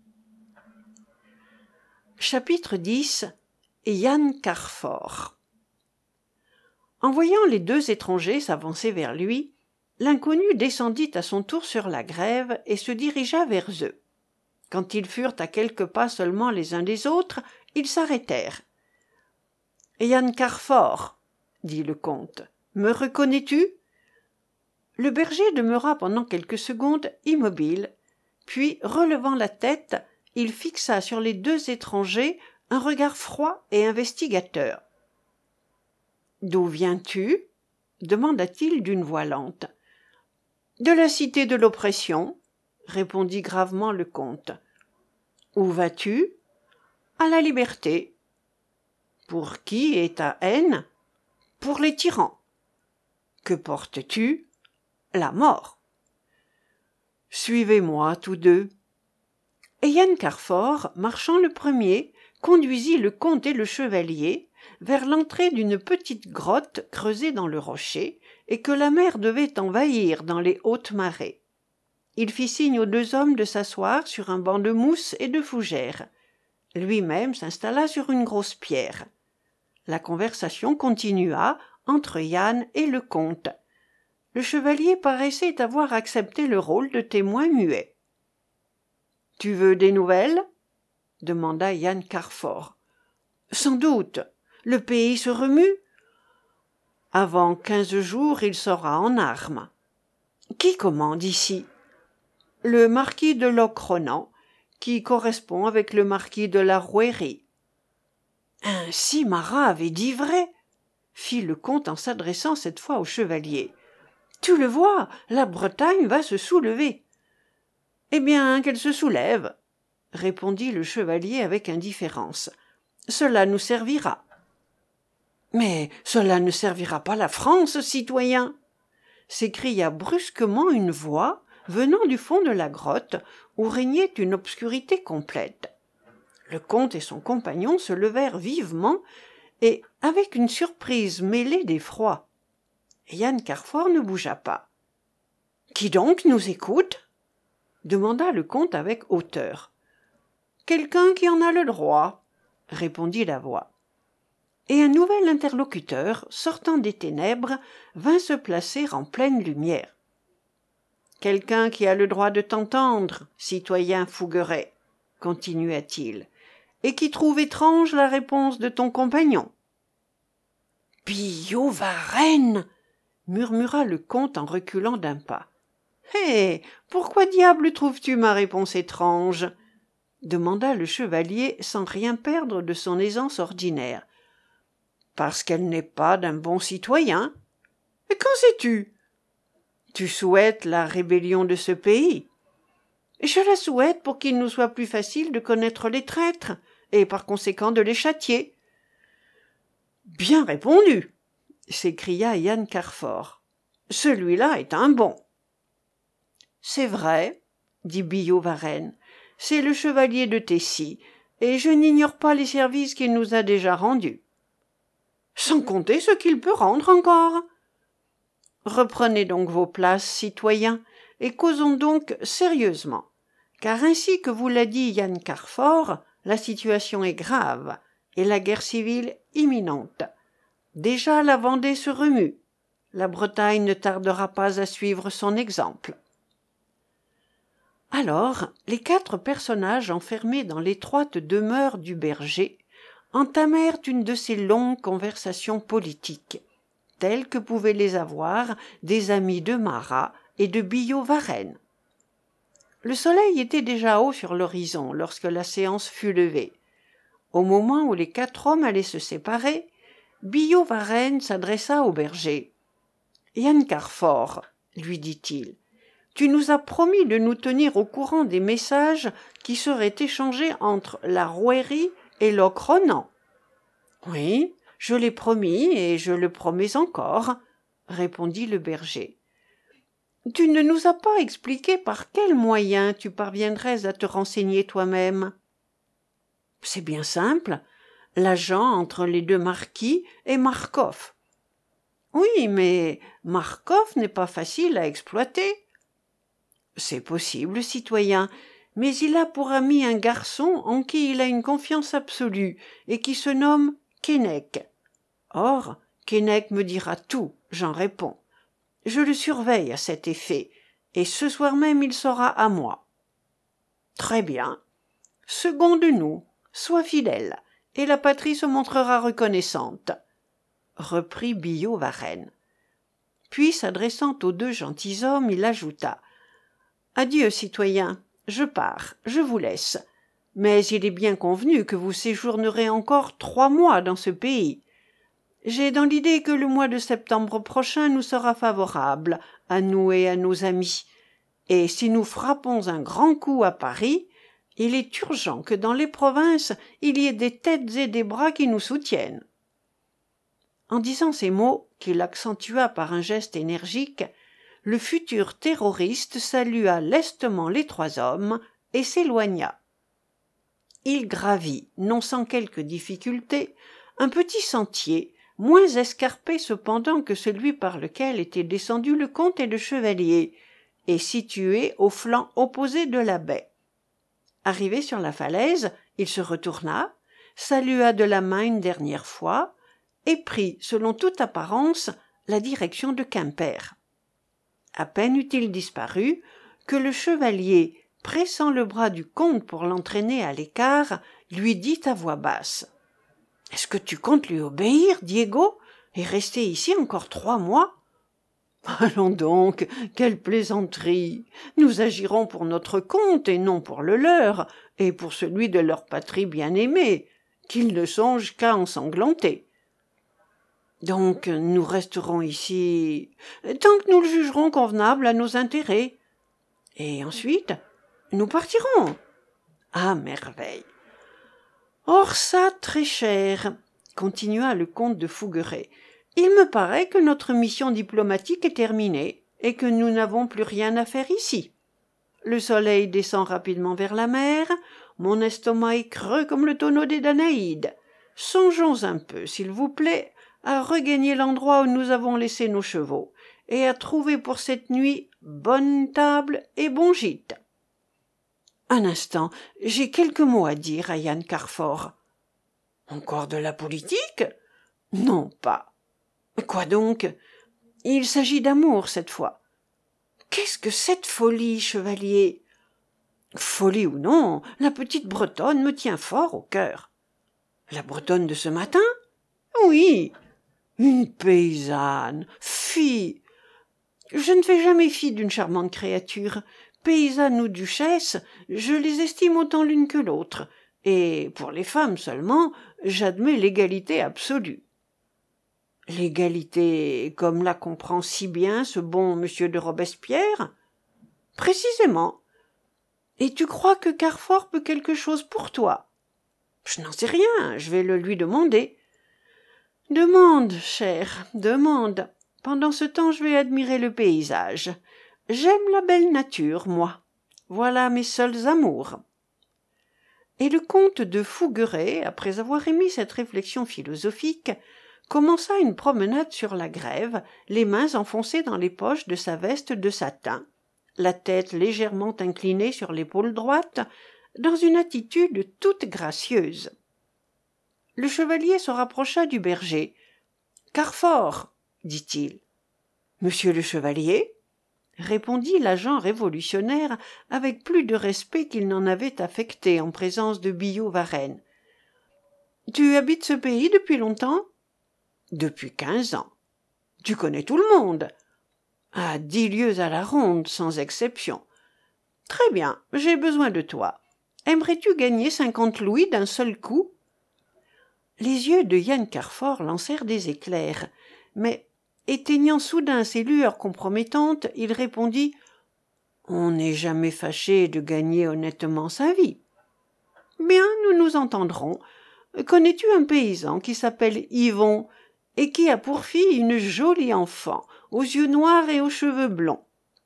Chapitre dix. Yann Carfor. En voyant les deux étrangers s'avancer vers lui, l'inconnu descendit à son tour sur la grève et se dirigea vers eux. Quand ils furent à quelques pas seulement les uns des autres, ils s'arrêtèrent. « Yann Carfor, » dit le comte, « me reconnais-tu » Le berger demeura pendant quelques secondes immobile, puis, relevant la tête, il fixa sur les deux étrangers un regard froid et investigateur. « D'où viens-tu » demanda-t-il d'une voix lente. « De la cité de l'oppression, » répondit gravement le comte. « Où vas-tu ?»« À la liberté. »« Pour qui est ta haine ?»« Pour les tyrans. »« Que portes-tu ?»« La mort. »« Suivez-moi tous deux. » Et Yann Carfor, marchant le premier, conduisit le comte et le chevalier vers l'entrée d'une petite grotte creusée dans le rocher et que la mer devait envahir dans les hautes marées. Il fit signe aux deux hommes de s'asseoir sur un banc de mousse et de fougères. Lui-même s'installa sur une grosse pierre. La conversation continua entre Yann et le comte. Le chevalier paraissait avoir accepté le rôle de témoin muet. « Tu veux des nouvelles ?» demanda Yann Carfor. « Sans doute. Le pays se remue ?»« Avant quinze jours, il sera en armes. »« Qui commande ici ?»« Le marquis de Locronan, qui correspond avec le marquis de la Rouërie. »« Ainsi Marat avait dit vrai !» fit le comte en s'adressant cette fois au chevalier. « Tu le vois, la Bretagne va se soulever. »« Eh bien, qu'elle se soulève !» répondit le chevalier avec indifférence. « Cela nous servira. »« Mais cela ne servira pas la France, citoyen !» s'écria brusquement une voix venant du fond de la grotte où régnait une obscurité complète. Le comte et son compagnon se levèrent vivement et avec une surprise mêlée d'effroi. Yann Carfor ne bougea pas. « Qui donc nous écoute ?» demanda le comte avec hauteur. « Quelqu'un qui en a le droit, » répondit la voix. Et un nouvel interlocuteur, sortant des ténèbres, vint se placer en pleine lumière. « Quelqu'un qui a le droit de t'entendre, citoyen Fougueray, » continua-t-il, « et qui trouve étrange la réponse de ton compagnon. »« Billaud Varennes !» murmura le comte en reculant d'un pas. « Hé, pourquoi diable trouves-tu ma réponse étrange ?» demanda le chevalier sans rien perdre de son aisance ordinaire. « Parce qu'elle n'est pas d'un bon citoyen. »« Et qu'en sais-tu ?»« Tu souhaites la rébellion de ce pays. »« Je la souhaite pour qu'il nous soit plus facile de connaître les traîtres, et par conséquent de les châtier. »« Bien répondu !» s'écria Yann Carfor. « Celui-là est un bon. »« C'est vrai, » dit Billaud Varennes, « c'est le chevalier de Tessy, et je n'ignore pas les services qu'il nous a déjà rendus. »« Sans compter ce qu'il peut rendre encore. »« Reprenez donc vos places, citoyens, et causons donc sérieusement, car ainsi que vous l'a dit Yann Carfor, la situation est grave, et la guerre civile imminente. Déjà la Vendée se remue. La Bretagne ne tardera pas à suivre son exemple. » Alors, les quatre personnages enfermés dans l'étroite demeure du berger entamèrent une de ces longues conversations politiques, telles que pouvaient les avoir des amis de Marat et de Billaud-Varenne. Le soleil était déjà haut sur l'horizon lorsque la séance fut levée. Au moment où les quatre hommes allaient se séparer, Billaud-Varenne s'adressa au berger. « Yann Carfor, lui dit-il, tu nous as promis de nous tenir au courant des messages qui seraient échangés entre la Rouërie et Locronan. »« Oui, je l'ai promis et je le promets encore, » répondit le berger. « Tu ne nous as pas expliqué par quels moyens tu parviendrais à te renseigner toi-même. »« C'est bien simple, l'agent entre les deux marquis est Marcof. »« Oui, mais Marcof n'est pas facile à exploiter. »« C'est possible, citoyen, mais il a pour ami un garçon en qui il a une confiance absolue et qui se nomme Keinec. Or, Keinec me dira tout, j'en réponds. Je le surveille à cet effet, et ce soir même il sera à moi. »« Très bien. Seconde-nous, sois fidèle, et la patrie se montrera reconnaissante, » reprit Billaud-Varenne. Puis, s'adressant aux deux gentilshommes, il ajouta. « Adieu, citoyen, je pars, je vous laisse. Mais il est bien convenu que vous séjournerez encore trois mois dans ce pays. J'ai dans l'idée que le mois de septembre prochain nous sera favorable, à nous et à nos amis. Et si nous frappons un grand coup à Paris, il est urgent que dans les provinces il y ait des têtes et des bras qui nous soutiennent. » En disant ces mots, qu'il accentua par un geste énergique, le futur terroriste salua lestement les trois hommes et s'éloigna. Il gravit, non sans quelque difficulté, un petit sentier, moins escarpé cependant que celui par lequel étaient descendus le comte et le chevalier, et situé au flanc opposé de la baie. Arrivé sur la falaise, il se retourna, salua de la main une dernière fois, et prit, selon toute apparence, la direction de Quimper. À peine eut-il disparu que le chevalier, pressant le bras du comte pour l'entraîner à l'écart, lui dit à voix basse. « Est-ce que tu comptes lui obéir, Diego, et rester ici encore trois mois ? » « Allons donc, quelle plaisanterie! Nous agirons pour notre compte et non pour le leur, et pour celui de leur patrie bien-aimée, qu'ils ne songent qu'à ensanglanter. Donc nous resterons ici tant que nous le jugerons convenable à nos intérêts. Et ensuite, nous partirons. À merveille. Or ça, très cher, continua le comte de Fougueray, il me paraît que notre mission diplomatique est terminée et que nous n'avons plus rien à faire ici. Le soleil descend rapidement vers la mer, mon estomac est creux comme le tonneau des Danaïdes. Songeons un peu, s'il vous plaît, à regagner l'endroit où nous avons laissé nos chevaux, et à trouver pour cette nuit bonne table et bon gîte. Un instant, j'ai quelques mots à dire à Yann Carfor. Encore de la politique? Non pas. Quoi donc? Il s'agit d'amour cette fois. Qu'est-ce que cette folie, chevalier? Folie ou non, la petite Bretonne me tient fort au cœur. La Bretonne de ce matin? Oui. Une paysanne, fille. Je ne fais jamais fi d'une charmante créature. Paysanne ou duchesse, je les estime autant l'une que l'autre, et pour les femmes seulement, j'admets l'égalité absolue. L'égalité comme la comprend si bien ce bon monsieur de Robespierre? Précisément. Et tu crois que Carfor peut quelque chose pour toi? Je n'en sais rien, je vais le lui demander. Demande, cher, demande. Pendant ce temps, je vais admirer le paysage. J'aime la belle nature, moi. Voilà mes seuls amours. Et le comte de Fougueray, après avoir émis cette réflexion philosophique, commença une promenade sur la grève, les mains enfoncées dans les poches de sa veste de satin, la tête légèrement inclinée sur l'épaule droite, dans une attitude toute gracieuse. Le chevalier se rapprocha du berger. Carfor, dit-il. Monsieur le chevalier, répondit l'agent révolutionnaire avec plus de respect qu'il n'en avait affecté en présence de Billaud-Varenne. Tu habites ce pays depuis longtemps? Depuis quinze ans. Tu connais tout le monde? À dix lieues à la ronde, sans exception. Très bien, j'ai besoin de toi. Aimerais-tu gagner cinquante louis d'un seul coup? Les yeux de Yann Carfor lancèrent des éclairs, mais, éteignant soudain ses lueurs compromettantes, il répondit « On n'est jamais fâché de gagner honnêtement sa vie. »« Bien, nous nous entendrons. Connais-tu un paysan qui s'appelle Yvon et qui a pour fille une jolie enfant, aux yeux noirs et aux cheveux blonds? »«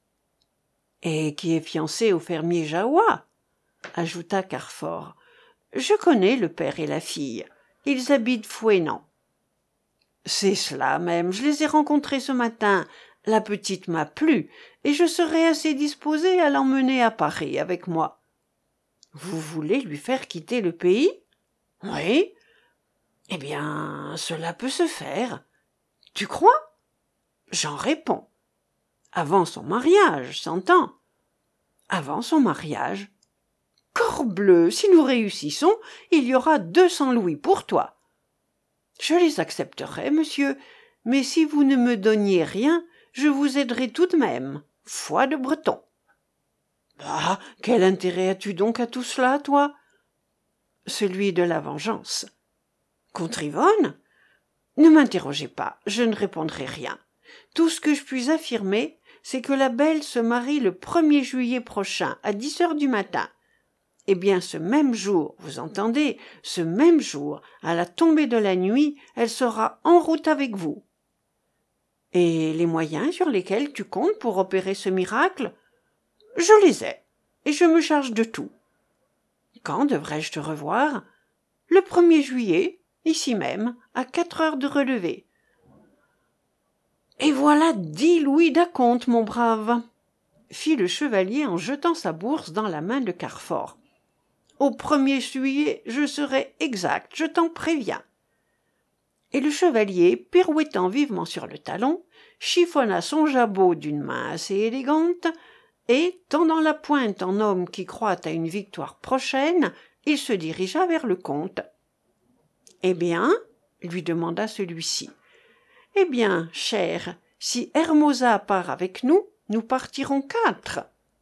Et qui est fiancé au fermier Jahoua ?» ajouta Carfor. « Je connais le père et la fille. Ils habitent Fouesnant. »« C'est cela même, je les ai rencontrés ce matin. La petite m'a plu, et je serais assez disposé à l'emmener à Paris avec moi. »« Vous voulez lui faire quitter le pays? »« Oui. »« Eh bien, cela peut se faire. »« Tu crois? »« J'en réponds. »« Avant son mariage, s'entend. »« Avant son mariage. »« Corbleu, si nous réussissons, il y aura deux cents louis pour toi. »« Je les accepterai, monsieur, mais si vous ne me donniez rien, je vous aiderai tout de même. Foi de Breton. »« Bah, quel intérêt as-tu donc à tout cela, toi? »« Celui de la vengeance. »« Contre Yvonne? » ?»« Ne m'interrogez pas, je ne répondrai rien. Tout ce que je puis affirmer, c'est que la belle se marie le premier juillet prochain, à dix heures du matin. Eh bien, ce même jour, vous entendez, ce même jour, à la tombée de la nuit, elle sera en route avec vous. Et les moyens sur lesquels tu comptes pour opérer ce miracle? Je les ai, et je me charge de tout. Quand devrais-je te revoir? Le premier juillet, ici même, à quatre heures de relevée. Et voilà dix louis d'acompte, mon brave, fit le chevalier en jetant sa bourse dans la main de Carfor. Au premier juillet, je serai exact, je t'en préviens. Et le chevalier, pirouettant vivement sur le talon, chiffonna son jabot d'une main assez élégante, et, tendant la pointe en homme qui croit à une victoire prochaine, il se dirigea vers le comte. « Eh bien ?» lui demanda celui-ci. « Eh bien, cher, si Hermosa part avec nous, nous partirons quatre. »« Vraiment ? » ?»«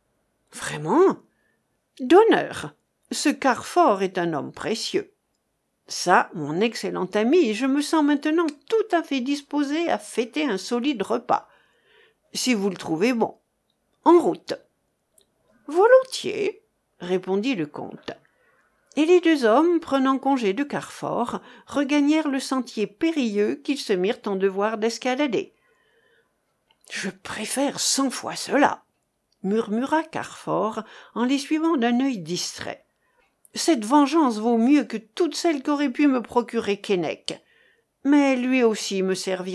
D'honneur. Ce Carfor est un homme précieux. Ça, mon excellent ami, je me sens maintenant tout à fait disposé à fêter un solide repas. Si vous le trouvez bon. En route. »« Volontiers, » répondit le comte. Et les deux hommes, prenant congé de Carfor, regagnèrent le sentier périlleux qu'ils se mirent en devoir d'escalader. « Je préfère cent fois cela, » murmura Carfor en les suivant d'un œil distrait. « Cette vengeance vaut mieux que toutes celles qu'aurait pu me procurer Keinec, mais lui aussi me servira. »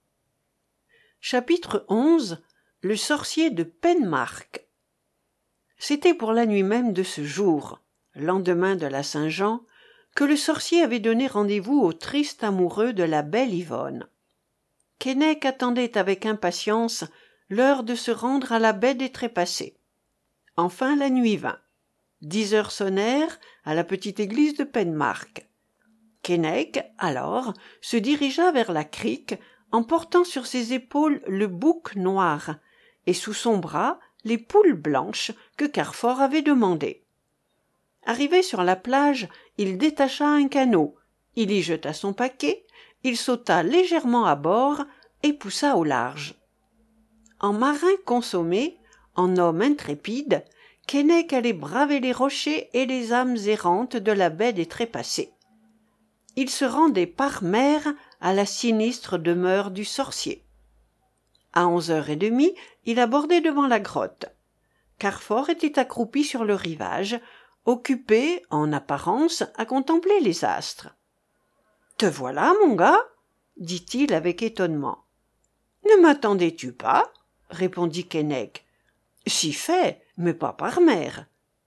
Chapitre onze. Le sorcier de Penmarck. C'était pour la nuit même de ce jour, lendemain de la Saint-Jean, que le sorcier avait donné rendez-vous au triste amoureux de la belle Yvonne. Keinec attendait avec impatience l'heure de se rendre à la baie des Trépassés. Enfin la nuit vint. Dix heures sonnèrent à la petite église de Penmarck. Keinec, alors, se dirigea vers la crique en portant sur ses épaules le bouc noir et sous son bras les poules blanches que Carfor avait demandées. Arrivé sur la plage, il détacha un canot, il y jeta son paquet, il sauta légèrement à bord et poussa au large. En marin consommé, en homme intrépide, Keinec allait braver les rochers et les âmes errantes de la baie des Trépassés. Il se rendait par mer à la sinistre demeure du sorcier. À onze heures et demie, il abordait devant la grotte. Carfor était accroupi sur le rivage, occupé, en apparence, à contempler les astres. « Te voilà, mon gars ?» dit-il avec étonnement. « Ne m'attendais-tu pas ?» répondit Keinec. « Si fait, mais pas par mer. »« Pourquoi ? »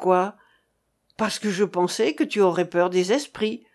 « Parce que je pensais que tu aurais peur des esprits. »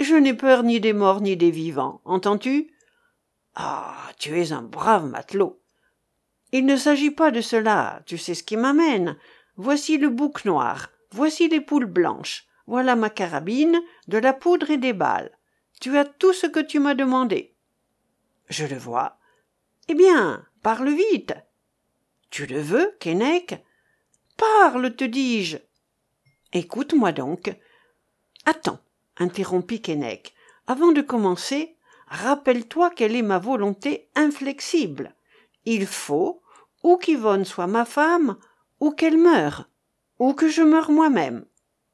Je n'ai peur ni des morts ni des vivants, entends-tu? Ah, tu es un brave matelot. Il ne s'agit pas de cela, tu sais ce qui m'amène. Voici le bouc noir, voici les poules blanches, voilà ma carabine, de la poudre et des balles. Tu as tout ce que tu m'as demandé. Je le vois. Eh bien, parle vite. Tu le veux, Keinec? Parle, te dis-je. Écoute-moi donc. Attends, interrompit Keinec. Avant de commencer, rappelle-toi quelle est ma volonté inflexible. Il faut ou qu'Yvonne soit ma femme, ou qu'elle meure, ou que je meure moi-même.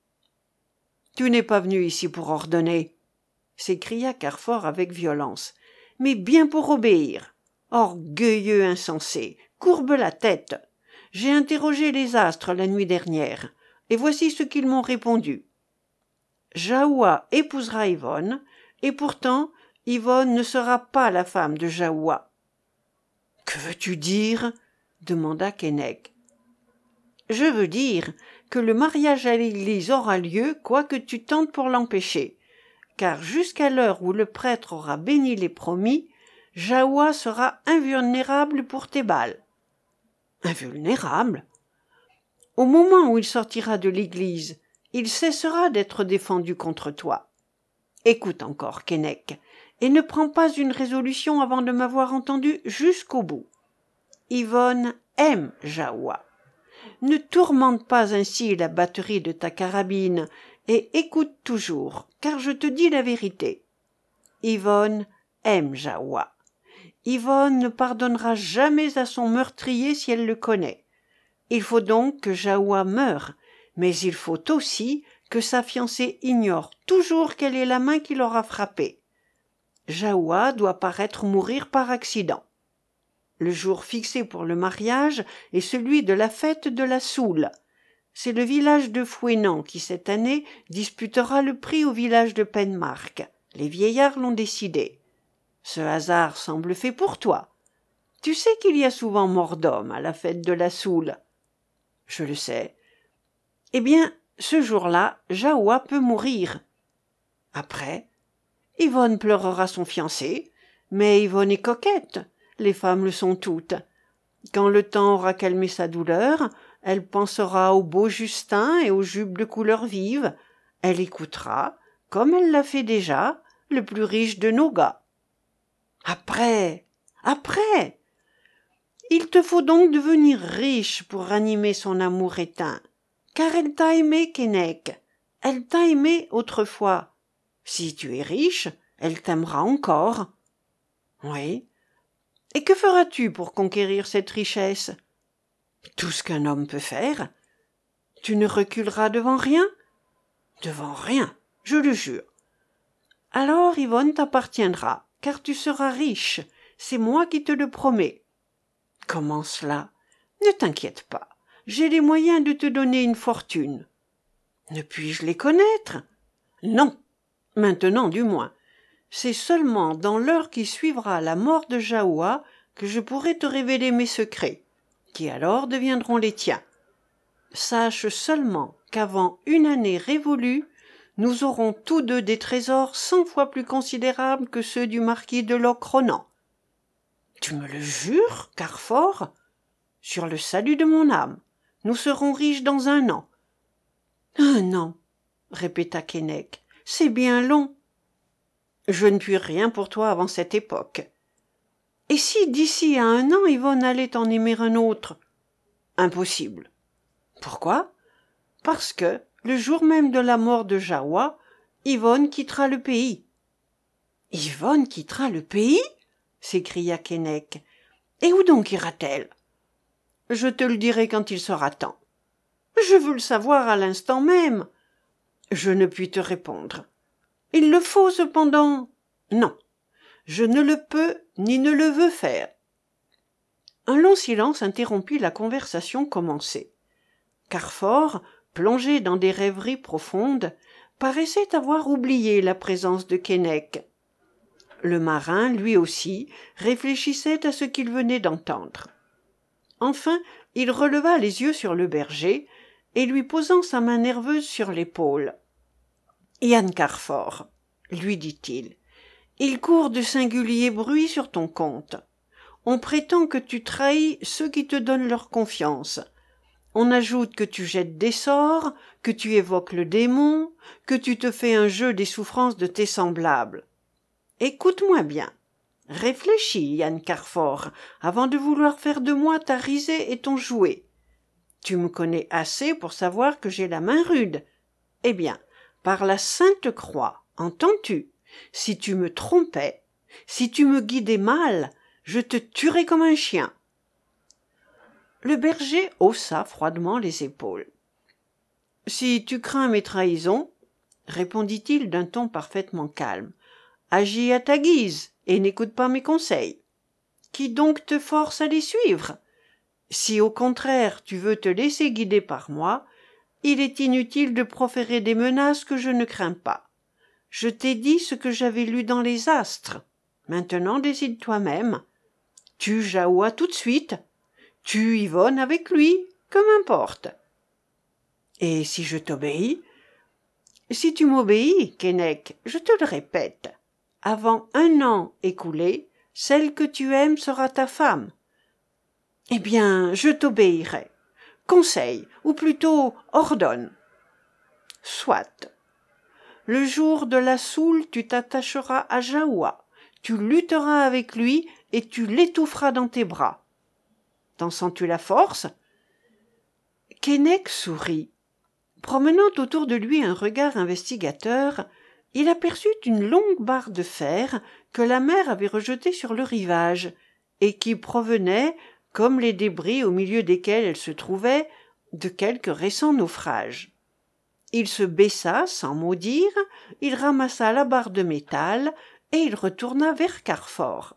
Tu n'es pas venu ici pour ordonner, s'écria Carfor avec violence, mais bien pour obéir. Orgueilleux insensé, courbe la tête. J'ai interrogé les astres la nuit dernière, et voici ce qu'ils m'ont répondu. Jahoua épousera Yvonne, et pourtant Yvonne ne sera pas la femme de Jahoua. Que veux-tu dire? demanda Keinec. Je veux dire que le mariage à l'église aura lieu quoique tu tentes pour l'empêcher, car jusqu'à l'heure où le prêtre aura béni les promis, Jahoua sera invulnérable pour tes balles. Invulnérable? Au moment où il sortira de l'église, il cessera d'être défendu contre toi. Écoute encore, Keinec, et ne prends pas une résolution avant de m'avoir entendu jusqu'au bout. Yvonne aime Jahoua. Ne tourmente pas ainsi la batterie de ta carabine, et écoute toujours, car je te dis la vérité. Yvonne aime Jahoua. Yvonne ne pardonnera jamais à son meurtrier si elle le connaît. Il faut donc que Jahoua meure, mais il faut aussi que sa fiancée ignore toujours quelle est la main qui l'aura frappé. Jahoua doit paraître mourir par accident. Le jour fixé pour le mariage est celui de la fête de la Soule. C'est le village de Fouesnant qui, cette année, disputera le prix au village de Penmarck. Les vieillards l'ont décidé. Ce hasard semble fait pour toi. Tu sais qu'il y a souvent mort d'homme à la fête de la Soule. Je le sais. Eh bien, ce jour-là, Jahoua peut mourir. Après, Yvonne pleurera son fiancé, mais Yvonne est coquette. Les femmes le sont toutes. Quand le temps aura calmé sa douleur, elle pensera au beau Justin et aux jupes de couleur vive. Elle écoutera, comme elle l'a fait déjà, le plus riche de nos gars. Après, après, il te faut donc devenir riche pour ranimer son amour éteint, car elle t'a aimé, Keinec. Elle t'a aimé autrefois. Si tu es riche, elle t'aimera encore. Oui. Et que feras-tu pour conquérir cette richesse? Tout ce qu'un homme peut faire. Tu ne reculeras devant rien? Devant rien, je le jure. Alors Yvonne t'appartiendra, car tu seras riche, c'est moi qui te le promets. Comment cela? Ne t'inquiète pas, j'ai les moyens de te donner une fortune. Ne puis-je les connaître? Non, maintenant du moins. C'est seulement dans l'heure qui suivra la mort de Jahoua que je pourrai te révéler mes secrets, qui alors deviendront les tiens. Sache seulement qu'avant une année révolue, nous aurons tous deux des trésors cent fois plus considérables que ceux du marquis de Locronan. Tu me le jures, Carfor? Sur le salut de mon âme, nous serons riches dans un an. Un an, répéta Keinec, c'est bien long. Je ne puis rien pour toi avant cette époque. Et si d'ici à un an Yvonne allait en aimer un autre? Impossible. Pourquoi? Parce que, le jour même de la mort de Jahoua, Yvonne quittera le pays. Yvonne quittera le pays? S'écria Keinec. Et où donc ira-t-elle? Je te le dirai quand il sera temps. Je veux le savoir à l'instant même. Je ne puis te répondre. Il le faut cependant. Non, je ne le peux ni ne le veux faire. Un long silence interrompit la conversation commencée. Carfor, plongé dans des rêveries profondes, paraissait avoir oublié la présence de Keinec. Le marin, lui aussi, réfléchissait à ce qu'il venait d'entendre. Enfin, il releva les yeux sur le berger et lui posant sa main nerveuse sur l'épaule. « Yann Carfor, lui dit-il. Il court de singuliers bruits sur ton compte. On prétend que tu trahis ceux qui te donnent leur confiance. On ajoute que tu jettes des sorts, que tu évoques le démon, que tu te fais un jeu des souffrances de tes semblables. Écoute-moi bien. Réfléchis, Yann Carfor, avant de vouloir faire de moi ta risée et ton jouet. Tu me connais assez pour savoir que j'ai la main rude. Eh bien, par la Sainte Croix, entends-tu, si tu me trompais, si tu me guidais mal, je te tuerais comme un chien. Le berger haussa froidement les épaules. Si tu crains mes trahisons, répondit-il d'un ton parfaitement calme, agis à ta guise et n'écoute pas mes conseils. Qui donc te force à les suivre? Si au contraire tu veux te laisser guider par moi, il est inutile de proférer des menaces que je ne crains pas. Je t'ai dit ce que j'avais lu dans les astres. Maintenant décide toi-même. Tue Jahoua tout de suite. Tue Yvonne avec lui, que m'importe. Et si je t'obéis? Si tu m'obéis, Keinec, je te le répète, avant un an écoulé, celle que tu aimes sera ta femme. Eh bien, je t'obéirai. Conseille, ou plutôt ordonne. Soit. Le jour de la soule, tu t'attacheras à Jahoua, tu lutteras avec lui et tu l'étoufferas dans tes bras. T'en sens-tu la force? Keinec sourit. Promenant autour de lui un regard investigateur, il aperçut une longue barre de fer que la mer avait rejetée sur le rivage, et qui provenait, comme les débris au milieu desquels elle se trouvait, de quelque récent naufrage. Il se baissa sans mot dire, il ramassa la barre de métal, et il retourna vers Carfor.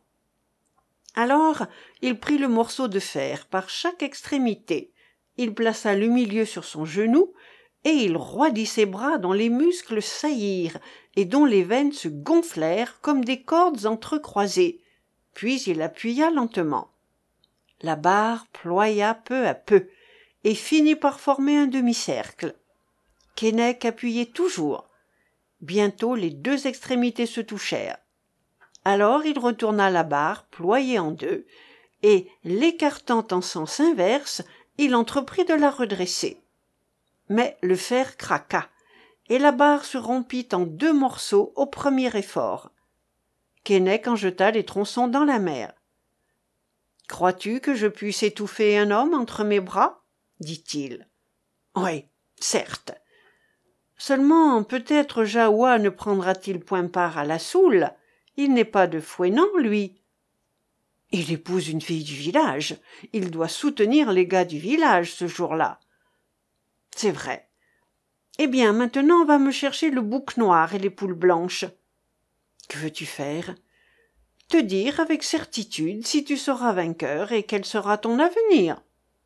Alors il prit le morceau de fer par chaque extrémité, il plaça le milieu sur son genou, et il roidit ses bras dont les muscles saillirent et dont les veines se gonflèrent comme des cordes entrecroisées, puis il appuya lentement. La barre ploya peu à peu et finit par former un demi-cercle. Keinec appuyait toujours. Bientôt les deux extrémités se touchèrent. Alors il retourna la barre ployée en deux, et, l'écartant en sens inverse, il entreprit de la redresser. Mais le fer craqua, et la barre se rompit en deux morceaux au premier effort. Keinec en jeta les tronçons dans la mer. « Crois-tu que je puisse étouffer un homme entre mes bras ?» dit-il. « Oui, certes. Seulement, peut-être Jahoua ne prendra-t-il point part à la soule. Il n'est pas de fouettant, lui. Il épouse une fille du village. Il doit soutenir les gars du village ce jour-là. C'est vrai. Eh bien, maintenant, va me chercher le bouc noir et les poules blanches. Que veux-tu faire? Te dire avec certitude si tu seras vainqueur et quel sera ton avenir. »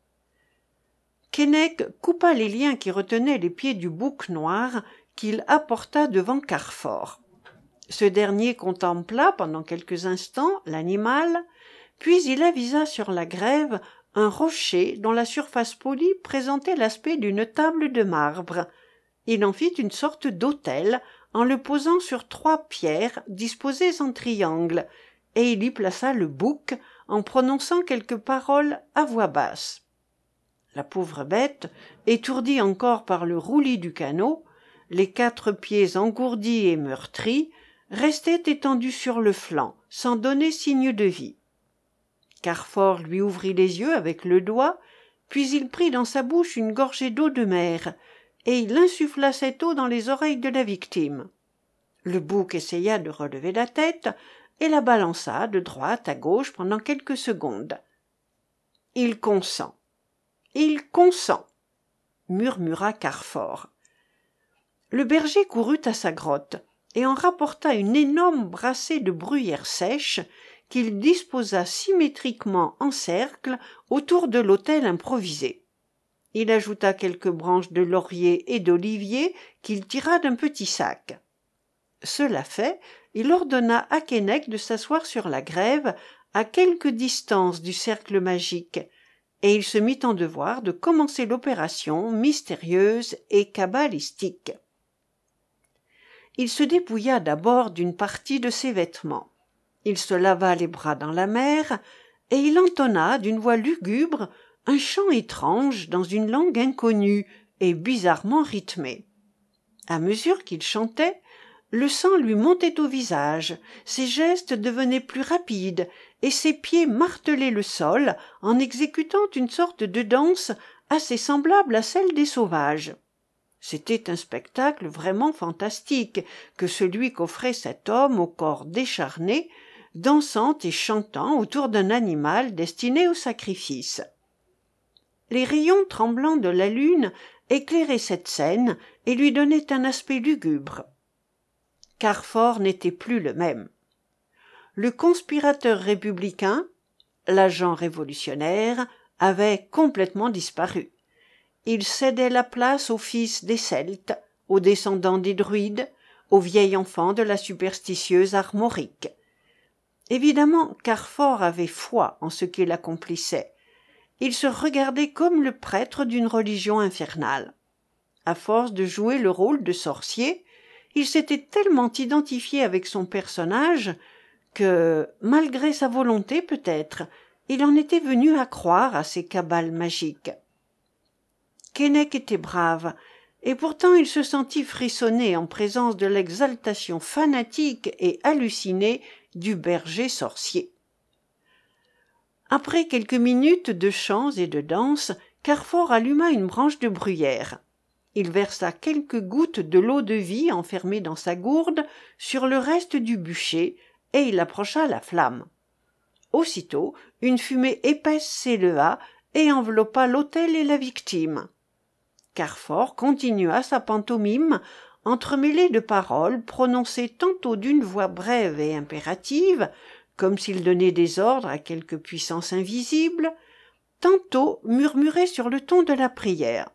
Keinec coupa les liens qui retenaient les pieds du bouc noir qu'il apporta devant Carfor. Ce dernier contempla pendant quelques instants l'animal, puis il avisa sur la grève un rocher dont la surface polie présentait l'aspect d'une table de marbre. Il en fit une sorte d'autel en le posant sur trois pierres disposées en triangle, et il y plaça le bouc en prononçant quelques paroles à voix basse. La pauvre bête, étourdie encore par le roulis du canot, les quatre pieds engourdis et meurtris, restait étendue sur le flanc, sans donner signe de vie. Carfor lui ouvrit les yeux avec le doigt, puis il prit dans sa bouche une gorgée d'eau de mer, et il insuffla cette eau dans les oreilles de la victime. Le bouc essaya de relever la tête, et la balança de droite à gauche pendant quelques secondes. « Il consent. Il consent, » murmura Carfor. Le berger courut à sa grotte et en rapporta une énorme brassée de bruyère sèche qu'il disposa symétriquement en cercle autour de l'autel improvisé. Il ajouta quelques branches de laurier et d'olivier qu'il tira d'un petit sac. Cela fait, il ordonna à Keinec de s'asseoir sur la grève à quelque distance du cercle magique, et il se mit en devoir de commencer l'opération mystérieuse et cabalistique. il se dépouilla d'abord d'une partie de ses vêtements. Il se lava les bras dans la mer, et il entonna d'une voix lugubre un chant étrange dans une langue inconnue et bizarrement rythmée. À mesure qu'il chantait, le sang lui montait au visage, ses gestes devenaient plus rapides, et ses pieds martelaient le sol en exécutant une sorte de danse assez semblable à celle des sauvages. C'était un spectacle vraiment fantastique que celui qu'offrait cet homme au corps décharné, dansant et chantant autour d'un animal destiné au sacrifice. Les rayons tremblants de la lune éclairaient cette scène et lui donnaient un aspect lugubre. Carfor n'était plus le même. Le conspirateur républicain, l'agent révolutionnaire, avait complètement disparu. Il cédait la place aux fils des Celtes, aux descendants des druides, aux vieils enfants de la superstitieuse armorique. Évidemment, Carfor avait foi en ce qu'il accomplissait. Il se regardait comme le prêtre d'une religion infernale. À force de jouer le rôle de sorcier, il s'était tellement identifié avec son personnage que, malgré sa volonté peut-être, il en était venu à croire à ces cabales magiques. Keinec était brave, et pourtant il se sentit frissonner en présence de l'exaltation fanatique et hallucinée du berger sorcier. Après quelques minutes de chants et de danse, Carfor alluma une branche de bruyère. Il versa quelques gouttes de l'eau-de-vie enfermée dans sa gourde sur le reste du bûcher, et il approcha la flamme. Aussitôt, une fumée épaisse s'éleva et enveloppa l'autel et la victime. Carfor continua sa pantomime, entremêlée de paroles prononcées tantôt d'une voix brève et impérative, comme s'il donnait des ordres à quelque puissance invisible, tantôt murmurées sur le ton de la prière.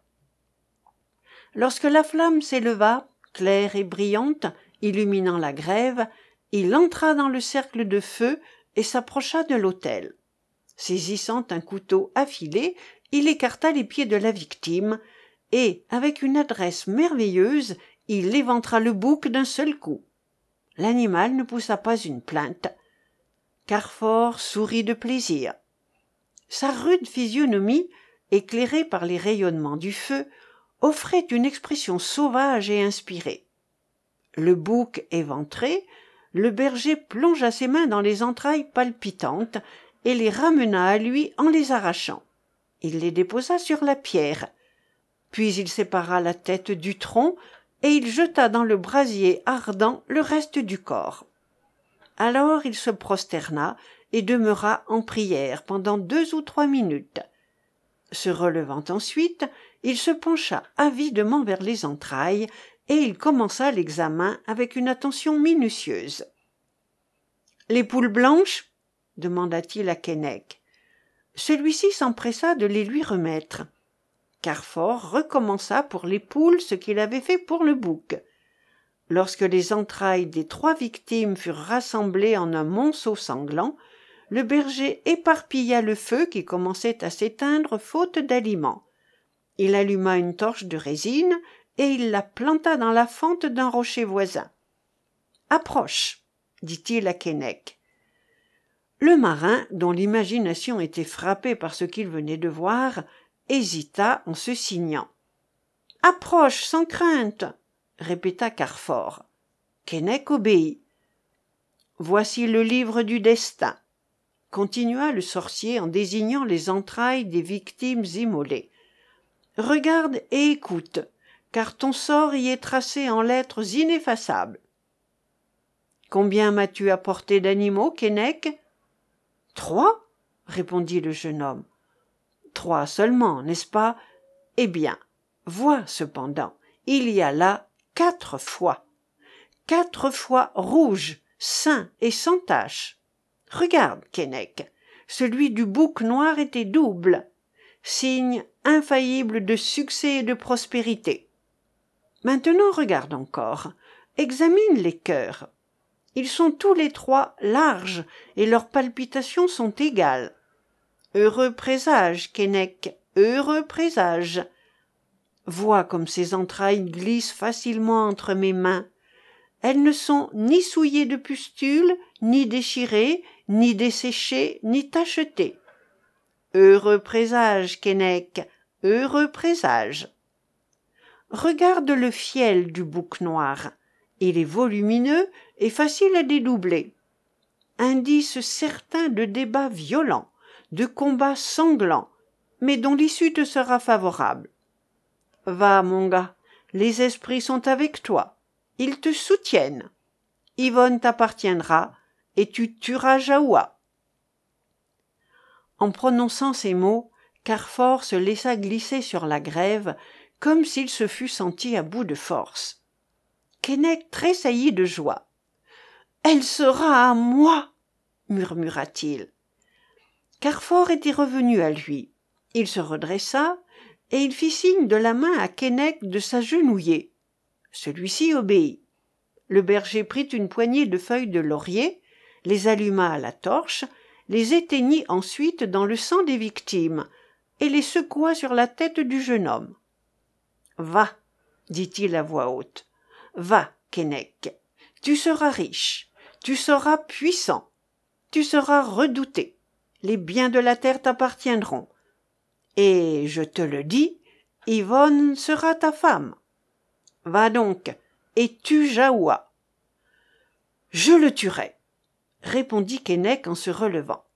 Lorsque la flamme s'éleva, claire et brillante, illuminant la grève, il entra dans le cercle de feu et s'approcha de l'autel. Saisissant un couteau affilé, il écarta les pieds de la victime, et, avec une adresse merveilleuse, il éventra le bouc d'un seul coup. L'animal ne poussa pas une plainte. Carfor sourit de plaisir. Sa rude physionomie, éclairée par les rayonnements du feu, offrait une expression sauvage et inspirée. Le bouc éventré, le berger plongea ses mains dans les entrailles palpitantes et les ramena à lui en les arrachant. Il les déposa sur la pierre. Puis il sépara la tête du tronc et il jeta dans le brasier ardent le reste du corps. Alors il se prosterna et demeura en prière pendant deux ou trois minutes. Se relevant ensuite, il se pencha avidement vers les entrailles et il commença l'examen avec une attention minutieuse. « Les poules blanches ?» demanda-t-il à Keinec. Celui-ci s'empressa de les lui remettre. Carfor recommença pour les poules ce qu'il avait fait pour le bouc. Lorsque les entrailles des trois victimes furent rassemblées en un monceau sanglant, le berger éparpilla le feu qui commençait à s'éteindre faute d'aliments. Il alluma une torche de résine et il la planta dans la fente d'un rocher voisin. « Approche !» dit-il à Keinec. Le marin, dont l'imagination était frappée par ce qu'il venait de voir, hésita en se signant. « Approche sans crainte !» répéta Carfor. Keinec obéit. « Voici le livre du destin », continua le sorcier en désignant les entrailles des victimes immolées. « Regarde et écoute, car ton sort y est tracé en lettres ineffaçables. »« Combien m'as-tu apporté d'animaux, Keinec ?»« Trois, » répondit le jeune homme. « Trois seulement, n'est-ce pas ? Eh bien, vois cependant, il y a là quatre fois. Quatre fois rouges, sains et sans tache. Regarde, Keinec, celui du bouc noir était double, signe infaillible de succès et de prospérité. Maintenant regarde encore, examine les cœurs. Ils sont tous les trois larges et leurs palpitations sont égales. Heureux présage, Keinec, heureux présage. Vois comme ces entrailles glissent facilement entre mes mains. Elles ne sont ni souillées de pustules, ni déchirées, ni desséchées, ni tachetées. Heureux présage, Keinec, heureux présage. Regarde le fiel du bouc noir. Il est volumineux et facile à dédoubler. Indice certain de débats violents, de combats sanglants, mais dont l'issue te sera favorable. Va, mon gars, les esprits sont avec toi. Ils te soutiennent. Yvonne t'appartiendra et tu tueras Jahoua. En prononçant ces mots, Carfor se laissa glisser sur la grève comme s'il se fût senti à bout de force. Keinec tressaillit de joie. « Elle sera à moi !» murmura-t-il. Carfor était revenu à lui. Il se redressa et il fit signe de la main à Keinec de s'agenouiller. Celui-ci obéit. Le berger prit une poignée de feuilles de laurier, les alluma à la torche, les éteignit ensuite dans le sang des victimes et les secoua sur la tête du jeune homme. « Va, dit-il à voix haute, va, Keinec, tu seras riche, tu seras puissant, tu seras redouté, les biens de la terre t'appartiendront, et, je te le dis, Yvonne sera ta femme. Va donc, et tue Jahoua. »« Je le tuerai, » répondit Keinec en se relevant.